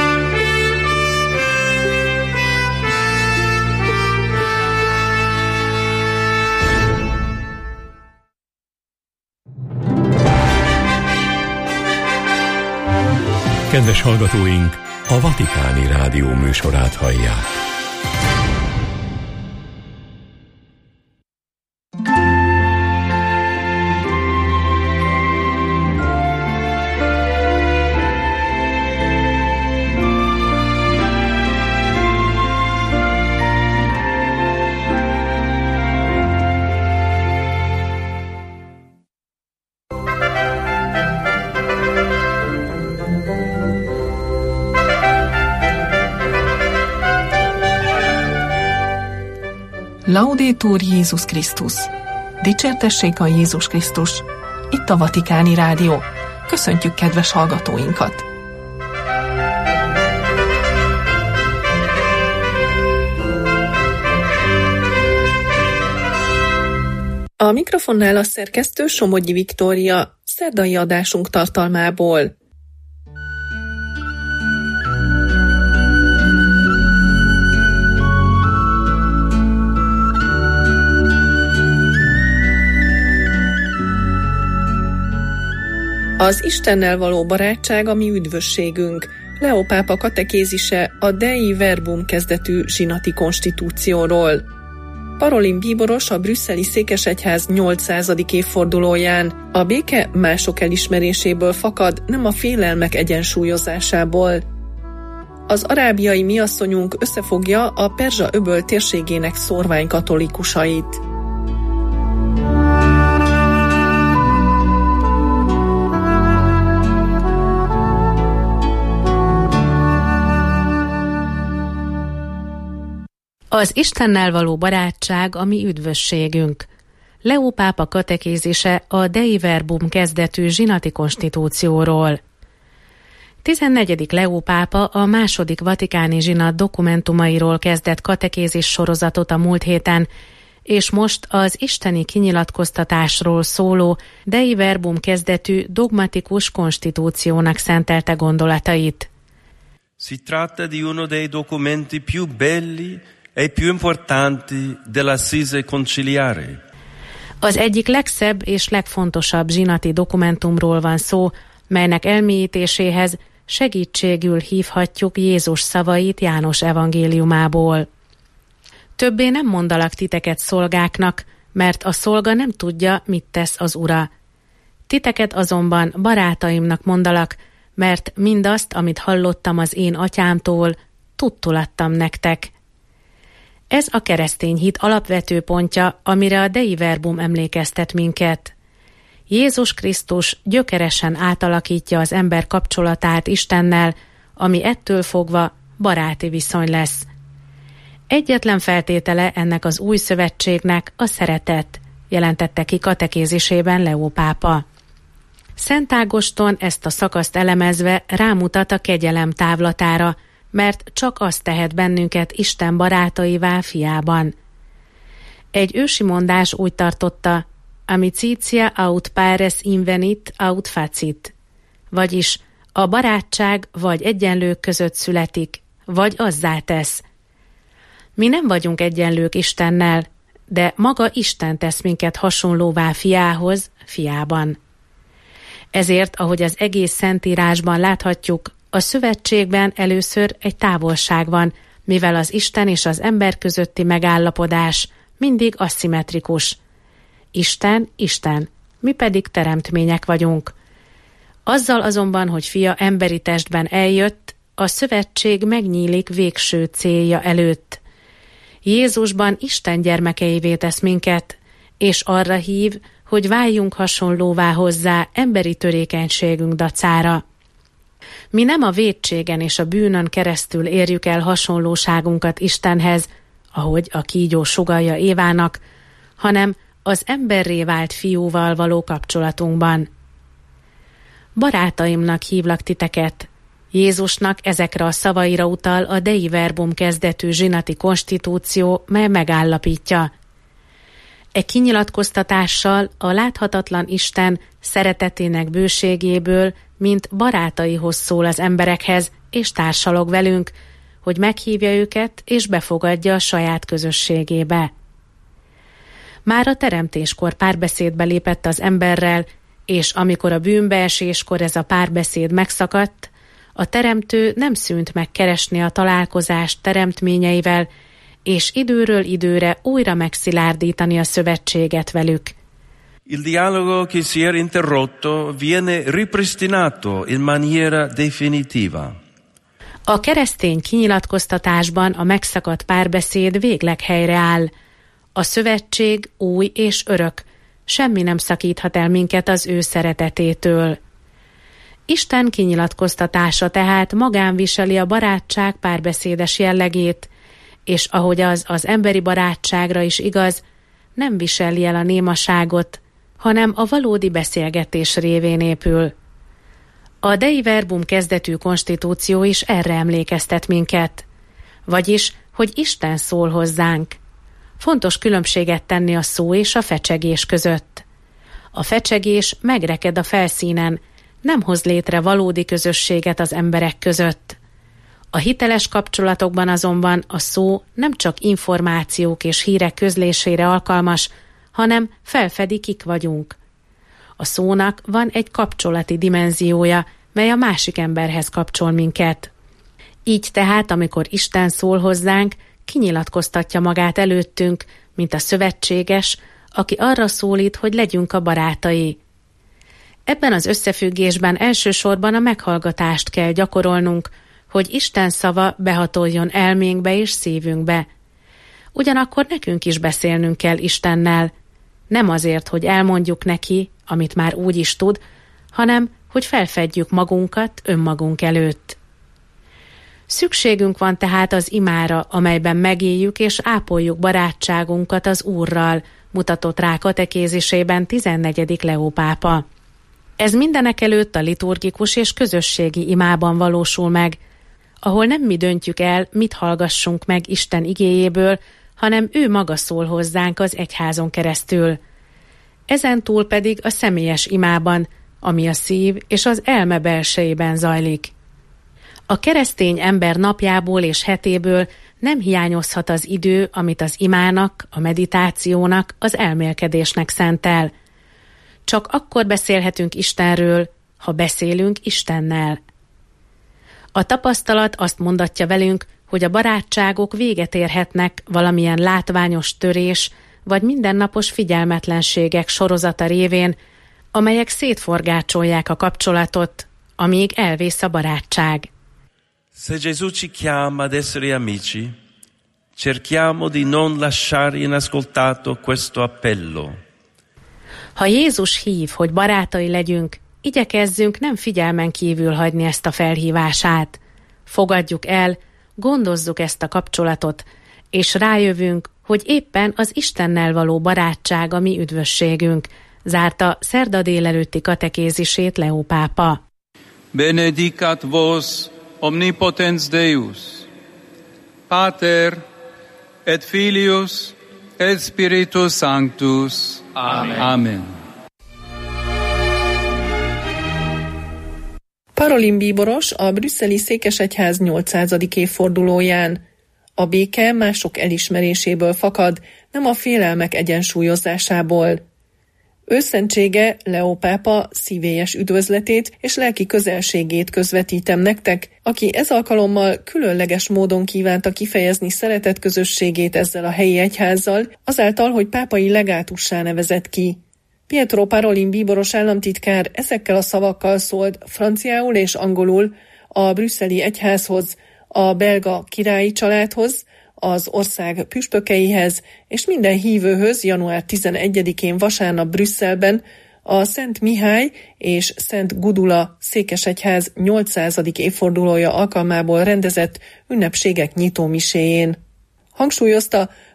Kedves hallgatóink, a Vatikáni Rádió műsorát hallják. Laudetur Jézus Krisztus! Dicsértessék a Jézus Krisztus! Itt a Vatikáni Rádió. Köszöntjük kedves hallgatóinkat! A mikrofonnál a szerkesztő Somogyi Viktória, szerdai adásunk tartalmából. Az Istennel való barátság a mi üdvösségünk. Leó pápa katekézise a Dei Verbum kezdetű zsinati konstitúcióról. Parolin bíboros a brüsszeli székesegyház 800. évfordulóján. A béke mások elismeréséből fakad, nem a félelmek egyensúlyozásából. Az arábiai miasszonyunk összefogja a Perzsa-öböl térségének szórvány katolikusait. Az Istennel való barátság a mi üdvösségünk. Leó pápa katekézise a Dei Verbum kezdetű zsinati konstitúcióról. 14. Leó pápa a második vatikáni zsinat dokumentumairól kezdett katekézis sorozatot a múlt héten, és most az isteni kinyilatkoztatásról szóló Dei Verbum kezdetű dogmatikus konstitúciónak szentelte gondolatait. Si tratta di uno dei documenti più belli e più importanti dell'Assise conciliare. Az egyik legszebb és legfontosabb zsinati dokumentumról van szó, melynek elmélyítéséhez segítségül hívhatjuk Jézus szavait János evangéliumából. Többé nem mondalak titeket szolgáknak, mert a szolga nem tudja, mit tesz az ura. Titeket azonban barátaimnak mondalak, mert mindazt, amit hallottam az én atyámtól, tudtul adtam nektek. Ez a keresztény hit alapvető pontja, amire a Dei Verbum emlékeztet minket. Jézus Krisztus gyökeresen átalakítja az ember kapcsolatát Istennel, ami ettől fogva baráti viszony lesz. Egyetlen feltétele ennek az új szövetségnek a szeretet, jelentette ki katekézisében Leó pápa. Szent Ágoston ezt a szakaszt elemezve rámutat a kegyelem távlatára, mert csak az tehet bennünket Isten barátaivá fiában. Egy ősi mondás úgy tartotta, amicitia aut pares invenit aut facit, vagyis a barátság vagy egyenlők között születik, vagy azzá tesz. Mi nem vagyunk egyenlők Istennel, de maga Isten tesz minket hasonlóvá fiához, fiában. Ezért, ahogy az egész Szentírásban láthatjuk, a szövetségben először egy távolság van, mivel az Isten és az ember közötti megállapodás mindig aszimmetrikus. Isten, Isten, mi pedig teremtmények vagyunk. Azzal azonban, hogy fia emberi testben eljött, a szövetség megnyílik végső célja előtt. Jézusban Isten gyermekeivé tesz minket, és arra hív, hogy váljunk hasonlóvá hozzá emberi törékenységünk dacára. Mi nem a vétségen és a bűnön keresztül érjük el hasonlóságunkat Istenhez, ahogy a kígyó sugallja Évának, hanem az emberré vált fiúval való kapcsolatunkban. Barátaimnak hívlak titeket. Jézusnak ezekre a szavaira utal a Dei Verbum kezdetű zsinati konstitúció, mely megállapítja: e kinyilatkoztatással a láthatatlan Isten szeretetének bőségéből, mint barátaihoz szól az emberekhez, és társalog velünk, hogy meghívja őket és befogadja a saját közösségébe. Már a teremtéskor párbeszédbe lépett az emberrel, és amikor a bűnbeeséskor ez a párbeszéd megszakadt, a teremtő nem szűnt meg keresni a találkozást teremtményeivel, és időről időre újra megszilárdítani a szövetséget velük. Il dialogo che si era interrotto viene ripristinato in maniera definitiva. A keresztény kinyilatkoztatásban a megszakadt párbeszéd végleg helyreáll. A szövetség új és örök, semmi nem szakíthat el minket az ő szeretetétől. Isten kinyilatkoztatása tehát magán viseli a barátság párbeszédes jellegét, és ahogy az emberi barátságra is igaz, nem viseli el a némaságot, hanem a valódi beszélgetés révén épül. A Dei Verbum kezdetű konstitúció is erre emlékeztet minket, vagyis, hogy Isten szól hozzánk. Fontos különbséget tenni a szó és a fecsegés között. A fecsegés megreked a felszínen, nem hoz létre valódi közösséget az emberek között. A hiteles kapcsolatokban azonban a szó nem csak információk és hírek közlésére alkalmas, hanem felfedi, kik vagyunk. A szónak van egy kapcsolati dimenziója, mely a másik emberhez kapcsol minket. Így tehát, amikor Isten szól hozzánk, kinyilatkoztatja magát előttünk, mint a szövetséges, aki arra szólít, hogy legyünk a barátai. Ebben az összefüggésben elsősorban a meghallgatást kell gyakorolnunk, hogy Isten szava behatoljon elménkbe és szívünkbe. Ugyanakkor nekünk is beszélnünk kell Istennel, nem azért, hogy elmondjuk neki, amit már úgy is tud, hanem, hogy felfedjük magunkat önmagunk előtt. Szükségünk van tehát az imára, amelyben megéljük és ápoljuk barátságunkat az Úrral, mutatott rá katekézisében 14. Leó pápa. Ez mindenekelőtt a liturgikus és közösségi imában valósul meg, ahol nem mi döntjük el, mit hallgassunk meg Isten igéjéből, hanem ő maga szól hozzánk az egyházon keresztül. Ezen túl pedig a személyes imában, ami a szív és az elme belsejében zajlik. A keresztény ember napjából és hetéből nem hiányozhat az idő, amit az imának, a meditációnak, az elmélkedésnek szentel. Csak akkor beszélhetünk Istenről, ha beszélünk Istennel. A tapasztalat azt mondatja velünk, hogy a barátságok véget érhetnek valamilyen látványos törés vagy mindennapos figyelmetlenségek sorozata révén, amelyek szétforgácsolják a kapcsolatot, amíg elvész a barátság. Se Gesù ci chiama ad essere amici, cerchiamo di non lasciare inascoltato questo appello. Ha Jézus hív, hogy barátai legyünk, igyekezzünk nem figyelmen kívül hagyni ezt a felhívását. Fogadjuk el, gondozzuk ezt a kapcsolatot, és rájövünk, hogy éppen az Istennel való barátság a mi üdvösségünk, zárta szerda délelőtti katekézisét Leó pápa. Benedicat vos omnipotens Deus, Pater et Filius et Spiritus Sanctus. Amen. Amen. Parolin bíboros a brüsszeli székesegyház 800. évfordulóján. A béke mások elismeréséből fakad, nem a félelmek egyensúlyozásából. Őszentsége Leó pápa szívélyes üdvözletét és lelki közelségét közvetítem nektek, aki ez alkalommal különleges módon kívánta kifejezni szeretet közösségét ezzel a helyi egyházzal, azáltal, hogy pápai legátussá nevezett ki. Pietro Parolin bíboros államtitkár ezekkel a szavakkal szólt franciául és angolul a brüsszeli egyházhoz, a belga királyi családhoz, az ország püspökeihez és minden hívőhöz január 11-én vasárnap Brüsszelben a Szent Mihály és Szent Gudula székesegyház 800. évfordulója alkalmából rendezett ünnepségek nyitómiséjén. Hangsúlyozta,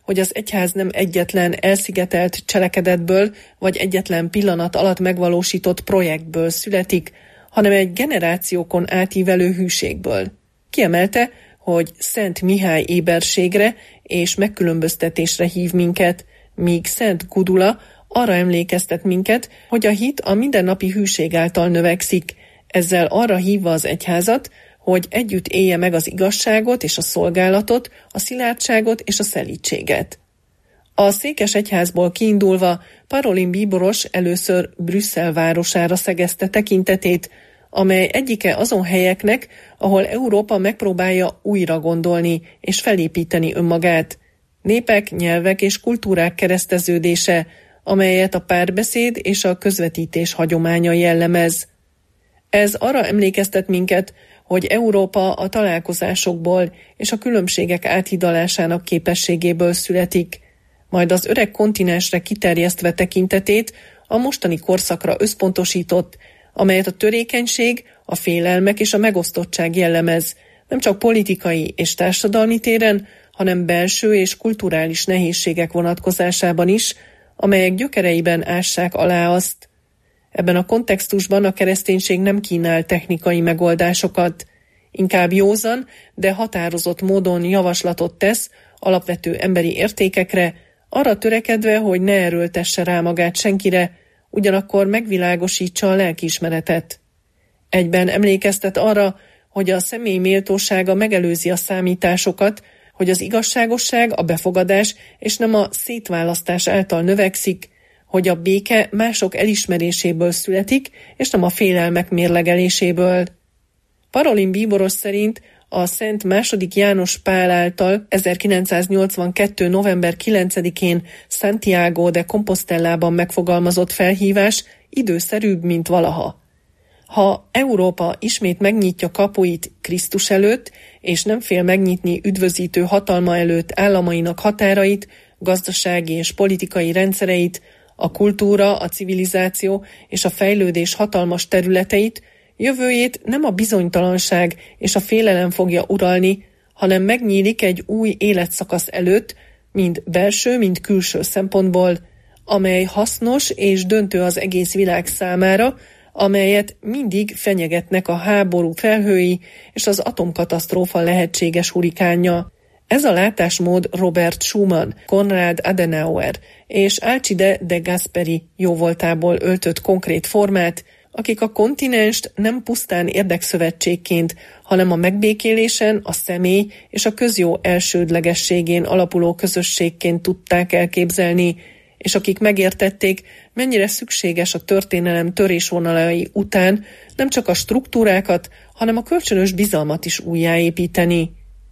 hogy az egyház nem egyetlen elszigetelt cselekedetből, vagy egyetlen pillanat alatt megvalósított projektből születik, hanem egy generációkon átívelő hűségből. Kiemelte, hogy Szent Mihály éberségre és megkülönböztetésre hív minket, míg Szent Gudula arra emlékeztet minket, hogy a hit a mindennapi hűség által növekszik, ezzel arra hívva az egyházat, hogy együtt élje meg az igazságot és a szolgálatot, a szilárdságot és a szelídséget. A székesegyházból kiindulva Parolin bíboros először Brüsszel városára szegezte tekintetét, amely egyike azon helyeknek, ahol Európa megpróbálja újra gondolni és felépíteni önmagát. Népek, nyelvek és kultúrák kereszteződése, amelyet a párbeszéd és a közvetítés hagyománya jellemez. Ez arra emlékeztet minket, hogy Európa a találkozásokból és a különbségek áthidalásának képességéből születik, majd az öreg kontinensre kiterjesztve tekintetét a mostani korszakra összpontosított, amelyet a törékenység, a félelmek és a megosztottság jellemez, nem csak politikai és társadalmi téren, hanem belső és kulturális nehézségek vonatkozásában is, amelyek gyökereiben ássák alá azt. Ebben a kontextusban a kereszténység nem kínál technikai megoldásokat, inkább józan, de határozott módon javaslatot tesz alapvető emberi értékekre, arra törekedve, hogy ne erőltesse rá magát senkire, ugyanakkor megvilágosítsa a lelkiismeretet. Egyben emlékeztet arra, hogy a személy méltósága megelőzi a számításokat, hogy az igazságosság, a befogadás és nem a szétválasztás által növekszik, hogy a béke mások elismeréséből születik, és nem a félelmek mérlegeléséből. Parolin bíboros szerint a Szent II. János Pál által 1982. november 9-én Santiago de Compostelában megfogalmazott felhívás időszerűbb, mint valaha. Ha Európa ismét megnyitja kapuit Krisztus előtt, és nem fél megnyitni üdvözítő hatalma előtt államainak határait, gazdasági és politikai rendszereit, a kultúra, a civilizáció és a fejlődés hatalmas területeit, jövőjét nem a bizonytalanság és a félelem fogja uralni, hanem megnyílik egy új életszakasz előtt, mind belső, mind külső szempontból, amely hasznos és döntő az egész világ számára, amelyet mindig fenyegetnek a háború felhői és az atomkatasztrófa lehetséges hurikánja. Ez a látásmód Robert Schumann, Konrad Adenauer és Alcide de Gasperi jóvoltából öltött konkrét formát, akik a kontinenst nem pusztán érdekszövetségként, hanem a megbékélésen, a személy és a közjó elsődlegességén alapuló közösségként tudták elképzelni, és akik megértették, mennyire szükséges a történelem törésvonalai után nem csak a struktúrákat, hanem a kölcsönös bizalmat is újjáépíteni.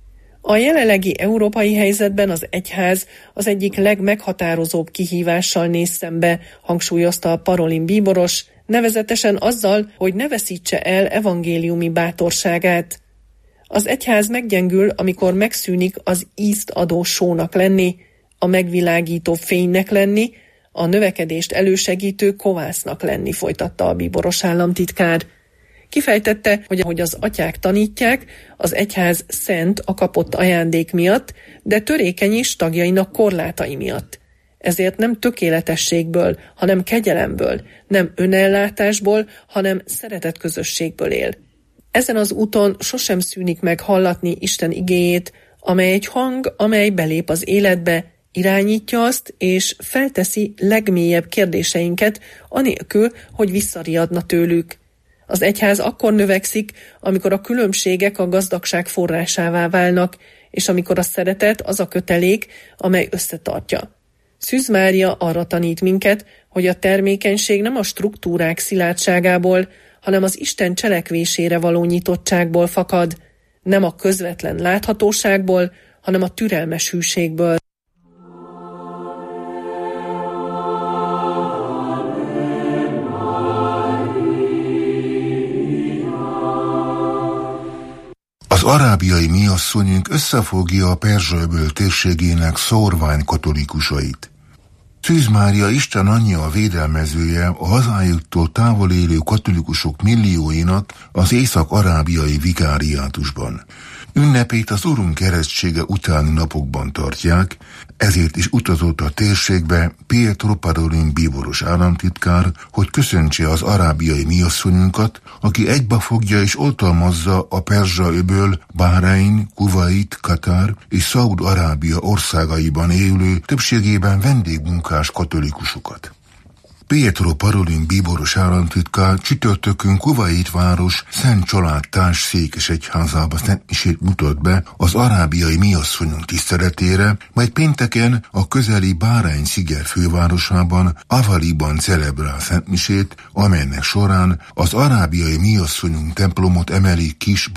A jelenlegi európai helyzetben az egyház az egyik legmeghatározóbb kihívással néz szembe, hangsúlyozta a Parolin bíboros, nevezetesen azzal, hogy ne veszítse el evangéliumi bátorságát. Az egyház meggyengül, amikor megszűnik az ízt adó sónak lenni, a megvilágító fénynek lenni, a növekedést elősegítő kovásznak lenni, folytatta a bíboros államtitkár. Kifejtette, hogy ahogy az atyák tanítják, az egyház szent a kapott ajándék miatt, de törékeny is tagjainak korlátai miatt. Ezért nem tökéletességből, hanem kegyelemből, nem önellátásból, hanem szeretetközösségből él. Ezen az úton sosem szűnik meg hallatni Isten igéjét, amely egy hang, amely belép az életbe, irányítja azt, és felteszi legmélyebb kérdéseinket, anélkül, hogy visszariadna tőlük. Az egyház akkor növekszik, amikor a különbségek a gazdagság forrásává válnak, és amikor a szeretet az a kötelék, amely összetartja. Szűz Mária arra tanít minket, hogy a termékenység nem a struktúrák szilárdságából, hanem az Isten cselekvésére való nyitottságból fakad, nem a közvetlen láthatóságból, hanem a türelmes hűségből. Az arábiai miasszonyunk összefogja a Perzsa-öböl térségének szórvány katolikusait. Szűz Mária Isten anyja a védelmezője a hazájuktól távol élő katolikusok millióinak az észak-arábiai vigáriátusban. Ünnepét az Urunk keresztsége utáni napokban tartják, ezért is utazott a térségbe Pietro Parolin bíboros államtitkár, hogy köszöntse az arábiai miasszonyunkat, aki egybefogja és oltalmazza a Perzsa-öböl, Bahrein, Kuvait, Katar és Szaúd-Arábia országaiban élő, többségében vendégmunkás katolikusokat. Pietro Parolin bíboros államtitkár csütörtökön Kuvait város Szent Család társ székesegyházába szentmisét mutat be az arábiai miasszonyunk tiszteletére, majd pénteken a közeli Bahrein sziget fővárosában, Avaliban celebrál szentmisét, amelynek során az arábiai miasszonyunk templomot emeli kis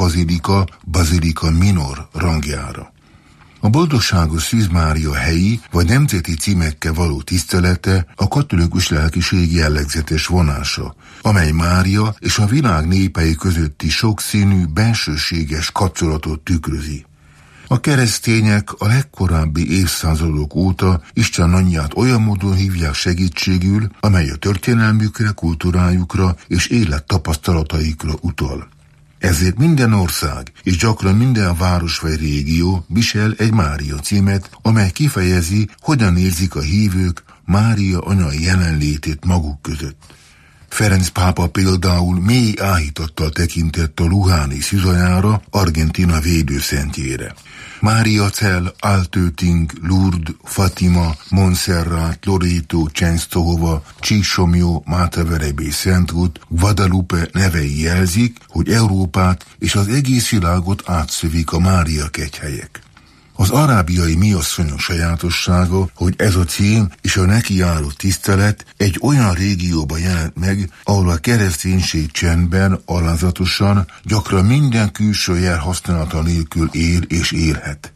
bazilika minor rangjára. A boldogságos Szűz Mária helyi vagy nemzeti címekkel való tisztelete a katolikus lelkiség jellegzetes vonása, amely Mária és a világ népei közötti sokszínű, bensőséges kapcsolatot tükrözi. A keresztények a legkorábbi évszázadok óta Isten anyját olyan módon hívják segítségül, amely a történelmükre, kultúrájukra és élettapasztalataikra utal. Ezért minden ország és gyakran minden város vagy régió visel egy Mária címet, amely kifejezi, hogyan érzik a hívők Mária anyai jelenlétét maguk között. Ferenc pápa például mély áhítattal tekintett a Luhani szűzajára, Argentína védőszentjére. Mária Cell, Altötting, Lourdes, Fatima, Montserrat, Loreto, Csensztohova, Csíksomjó, Mátaverebé, Szentút, Guadalupe nevei jelzik, hogy Európát és az egész világot átszövik a Mária kegyhelyek. Az arábiai miasszonyok sajátossága, hogy ez a cím és a neki járó tisztelet egy olyan régióban jelent meg, ahol a kereszténység csendben, alázatosan, gyakran minden külső jel használata nélkül él és élhet.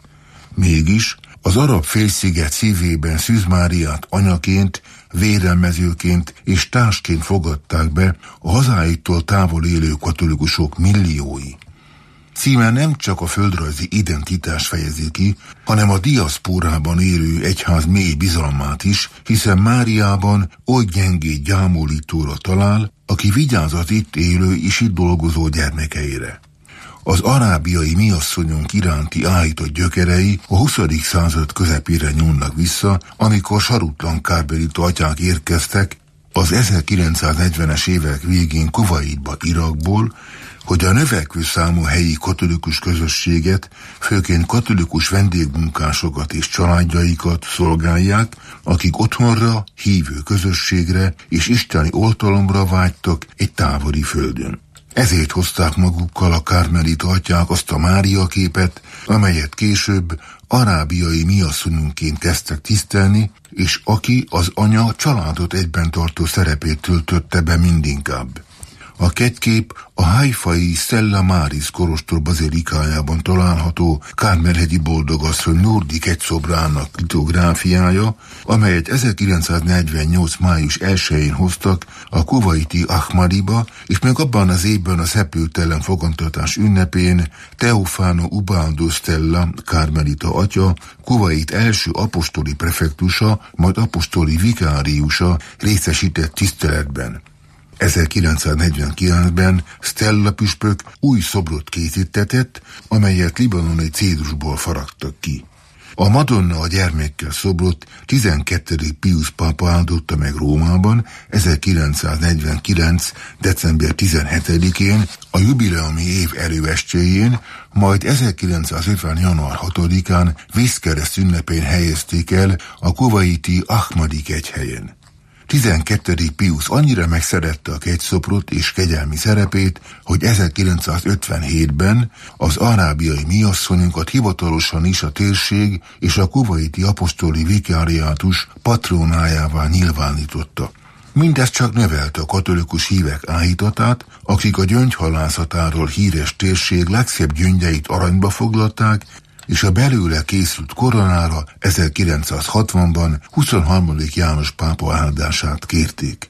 Mégis az arab félsziget szívében Szűz Máriát anyaként, védelmezőként és társként fogadták be a hazáitól távol élő katolikusok milliói. Címe nem csak a földrajzi identitást fejezi ki, hanem a diaszpórában élő egyház mély bizalmát is, hiszen Máriában oly gyengét gyámolítóra talál, aki vigyáz az itt élő és itt dolgozó gyermekeire. Az arábiai miasszonyunk iránti áhított gyökerei a 20. század közepére nyúlnak vissza, amikor sarutlan kárbelita atyák érkeztek az 1940-es évek végén Kuvaitba, Irakból, hogy a növekvő számú helyi katolikus közösséget, főként katolikus vendégmunkásokat és családjaikat szolgálják, akik otthonra, hívő közösségre és isteni oltalomra vágytak egy távoli földön. Ezért hozták magukkal a kármelita atyák azt a Mária képet, amelyet később arábiai miasszonyunként kezdtek tisztelni, és aki az anya családot egyben tartó szerepét töltötte be mindinkább. A kegykép a haifai Stella Maris kolostor bazilikájában található Kármelhegyi boldogasszony Nurdi kegyszobrának litográfiája, amelyet 1948. május 1-én hoztak a kuvaiti Ahmadiba, és még abban az évben a szepültelen fogantatás ünnepén Teofano Ubaldo Stella, Kármelita atya, Kuvait első apostoli prefektusa, majd apostoli vikáriusa részesített tiszteletben. 1949-ben Stella püspök új szobrot készítetett, amelyet libanoni cédrusból faragtak ki. A Madonna a gyermekkel szobrot 12. Pius pápa áldotta meg Rómában 1949. december 17-én, a jubileumi év előestéjén, majd 1950. január 6-án vízkereszt ünnepén helyezték el a kuvaiti Ahmadi kegyhelyen. 12. Pius annyira megszerette a kegyszobrot és kegyelmi szerepét, hogy 1957-ben az arábiai miasszonyunkat hivatalosan is a térség és a kuvaiti apostoli vikáriátus patronájává nyilvánította. Mindez csak növelte a katolikus hívek áhítatát, akik a gyöngyhalászatáról híres térség legszebb gyöngyeit aranyba foglalták, és a belőle készült koronára 1960-ban 23. János pápa áldását kérték.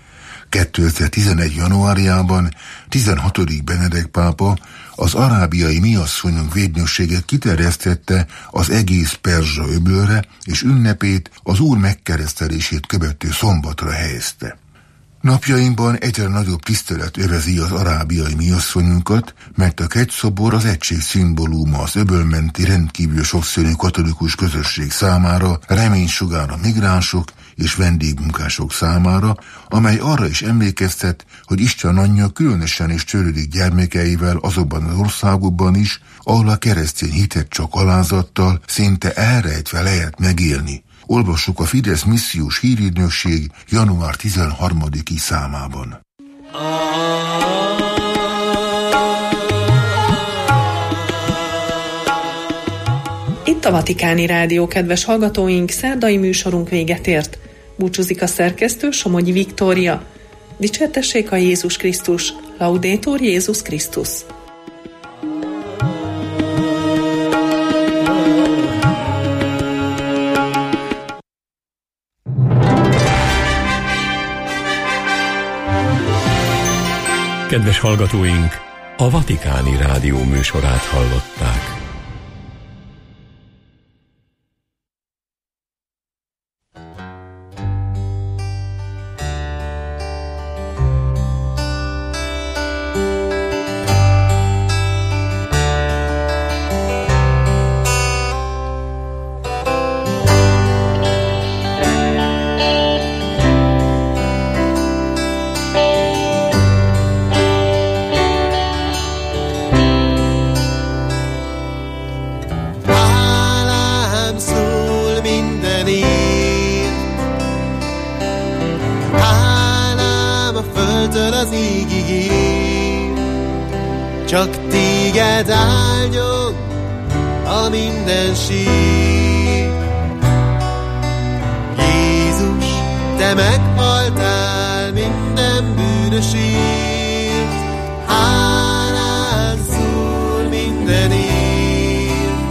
2011. januárjában 16. Benedek pápa az arábiai miasszonyunk védnökséget kiterjesztette az egész Perzsa öbölre, és ünnepét az Úr megkeresztelését követő szombatra helyezte. Napjainkban egyre nagyobb tisztelet övezi az arábiai miasszonyunkat, mert a kegyszobor az egység szimbóluma az öbölmenti rendkívül sokszínű katolikus közösség számára, reménysugár a migránsok és vendégmunkások számára, amely arra is emlékeztet, hogy Isten anyja különösen is törődik gyermekeivel azokban az országokban is, ahol a keresztény hitet csak alázattal, szinte elrejtve lehet megélni. Olvassuk a Fidesz missziós hírügynökség január 13-i számában. Itt a Vatikáni Rádió, kedves hallgatóink, szerdai műsorunk véget ért. Búcsúzik a szerkesztő, Somogyi Viktória. Dicsértessék a Jézus Krisztus, Laudetur Jézus Krisztus. Kedves hallgatóink, a Vatikáni Rádió műsorát hallották. Csak téged áldjon a minden sír. Jézus, te meghaltál minden bűnösért, hálát szól mindenért.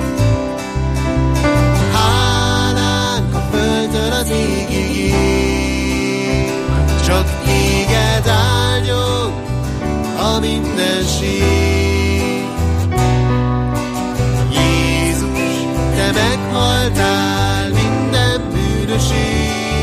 Hálánk a földön az égig ér, csak téged áldjon a minden sír. Jézus, te meghaltál minden bűnösért.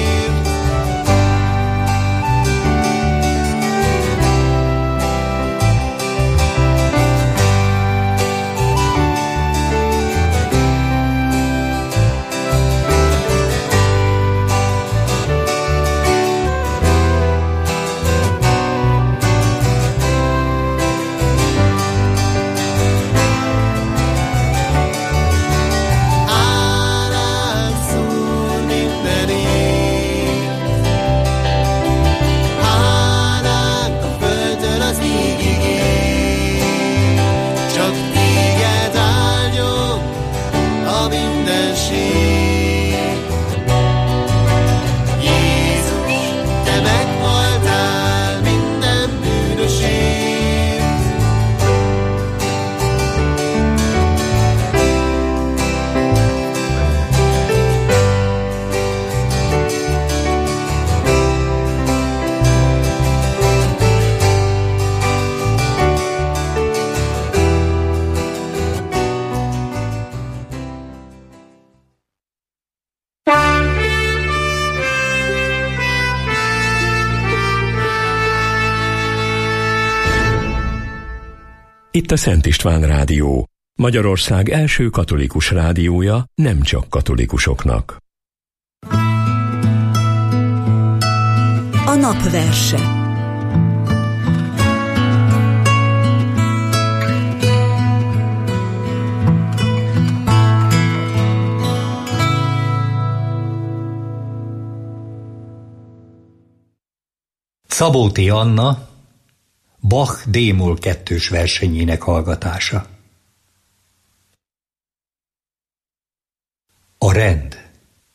Itt a Szent István Rádió, Magyarország első katolikus rádiója, nem csak katolikusoknak. A napverse. Szabóti Anna, Bach D-moll 2-s versenyének hallgatása. A rend.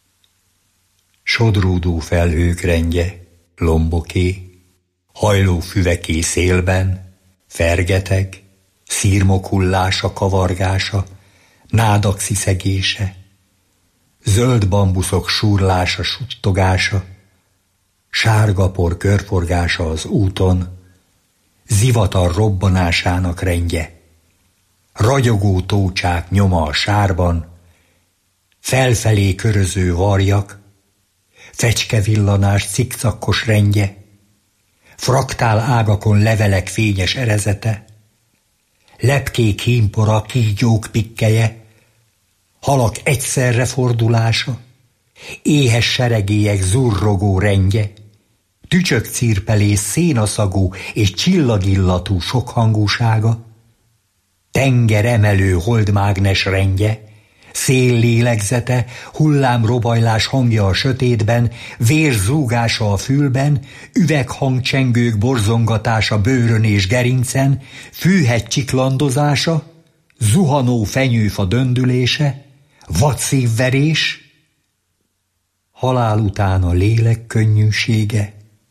Sodródó felhők rendje, lomboké, hajló füveké szélben, fergeteg, szirmok hullása, kavargása, nádak sziszegése, zöld bambuszok súrlása, suttogása, sárga por körforgása az úton, zivatar robbanásának rendje, ragyogó tócsák nyoma a sárban, felfelé köröző varjak, fecskevillanás cikcakkos rendje, fraktál ágakon levelek fényes erezete, lepkék hímpora, kígyók pikkelye, halak egyszerre fordulása, éhes seregélyek zurrogó rendje, tücsök cirpelés, szénaszagú és csillagillatú sokhangúsága, tenger emelő holdmágnes rendje, szél lélegzete, hullámrobajlás hangja a sötétben, vér zúgása a fülben, üveghangcsengők borzongatása bőrön és gerincen, fűhegy csiklandozása, zuhanó fenyőfa döndülése, vadszívverés, halál után a lélek könnyűsége.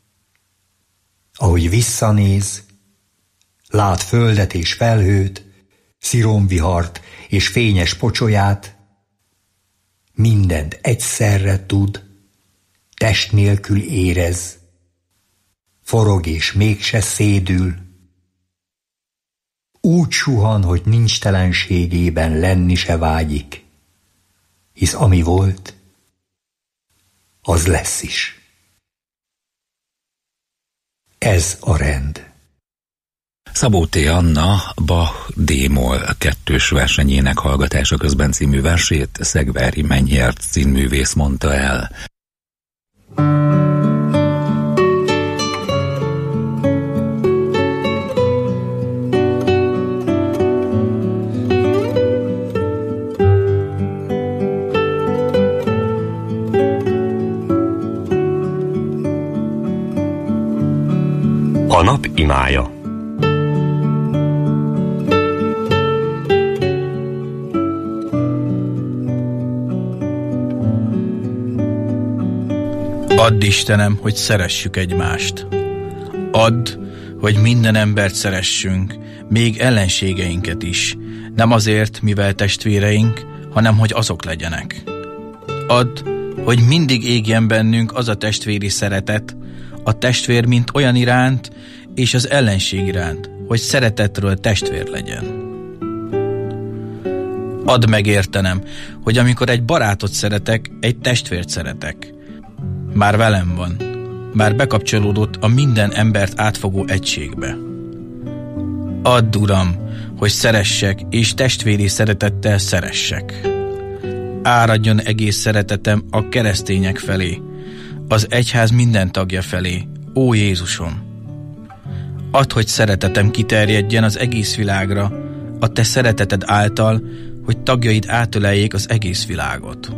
Ahogy visszanéz, lát földet és felhőt, sziromvihart és fényes pocsolyát, mindent egyszerre tud, test nélkül érez, forog és mégse szédül. Úgy suhan, hogy nincs telenségében lenni se vágyik, hisz ami volt, az lesz is. Ez a rend. Szabó T. Anna Bach D-moll 2-s versenyének hallgatása közben című versét Szegvári Mennyert színművész mondta el. A nap imája. Add, Istenem, hogy szeressük egymást. Add, hogy minden embert szeressünk, még ellenségeinket is, nem azért, mivel testvéreink, hanem hogy azok legyenek. Add, hogy mindig égjen bennünk az a testvéri szeretet, a testvér mint olyan iránt, és az ellenség iránt, hogy szeretetről testvér legyen. Add meg értenem, hogy amikor egy barátot szeretek, egy testvért szeretek. Már velem van, már bekapcsolódott a minden embert átfogó egységbe. Add, Uram, hogy szeressek, és testvéri szeretettel szeressek. Áradjon egész szeretetem a keresztények felé, az egyház minden tagja felé, ó Jézusom! Add, hogy szeretetem kiterjedjen az egész világra, a te szereteted által, hogy tagjaid átöleljék az egész világot.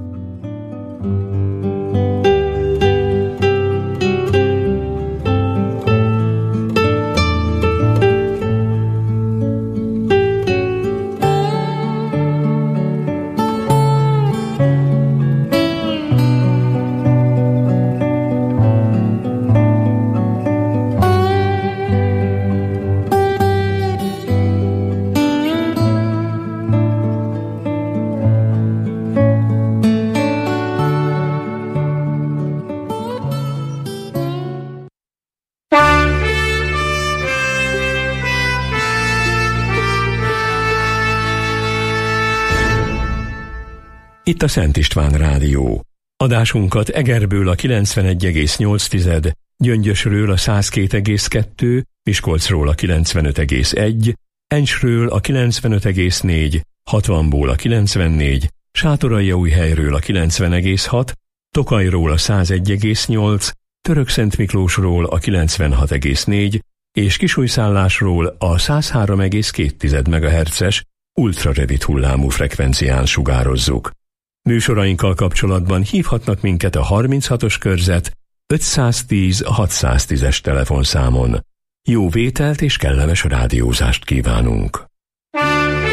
Itt a Szent István Rádió. Adásunkat Egerből a 91,8, Gyöngyösről a 102,2, Miskolcról a 95,1, Encsről a 95,4, Hatvanból a 94, Sátoraljaújhelyről a 90,6, Tokajról a 101,8, Törökszentmiklósról a 96,4 és Kisújszállásról a 103,2 MHz-es ultrarövid hullámú frekvencián sugározzuk. Műsorainkkal kapcsolatban hívhatnak minket a 36-os körzet 510 610-es telefonszámon. Jó vételt és kellemes rádiózást kívánunk!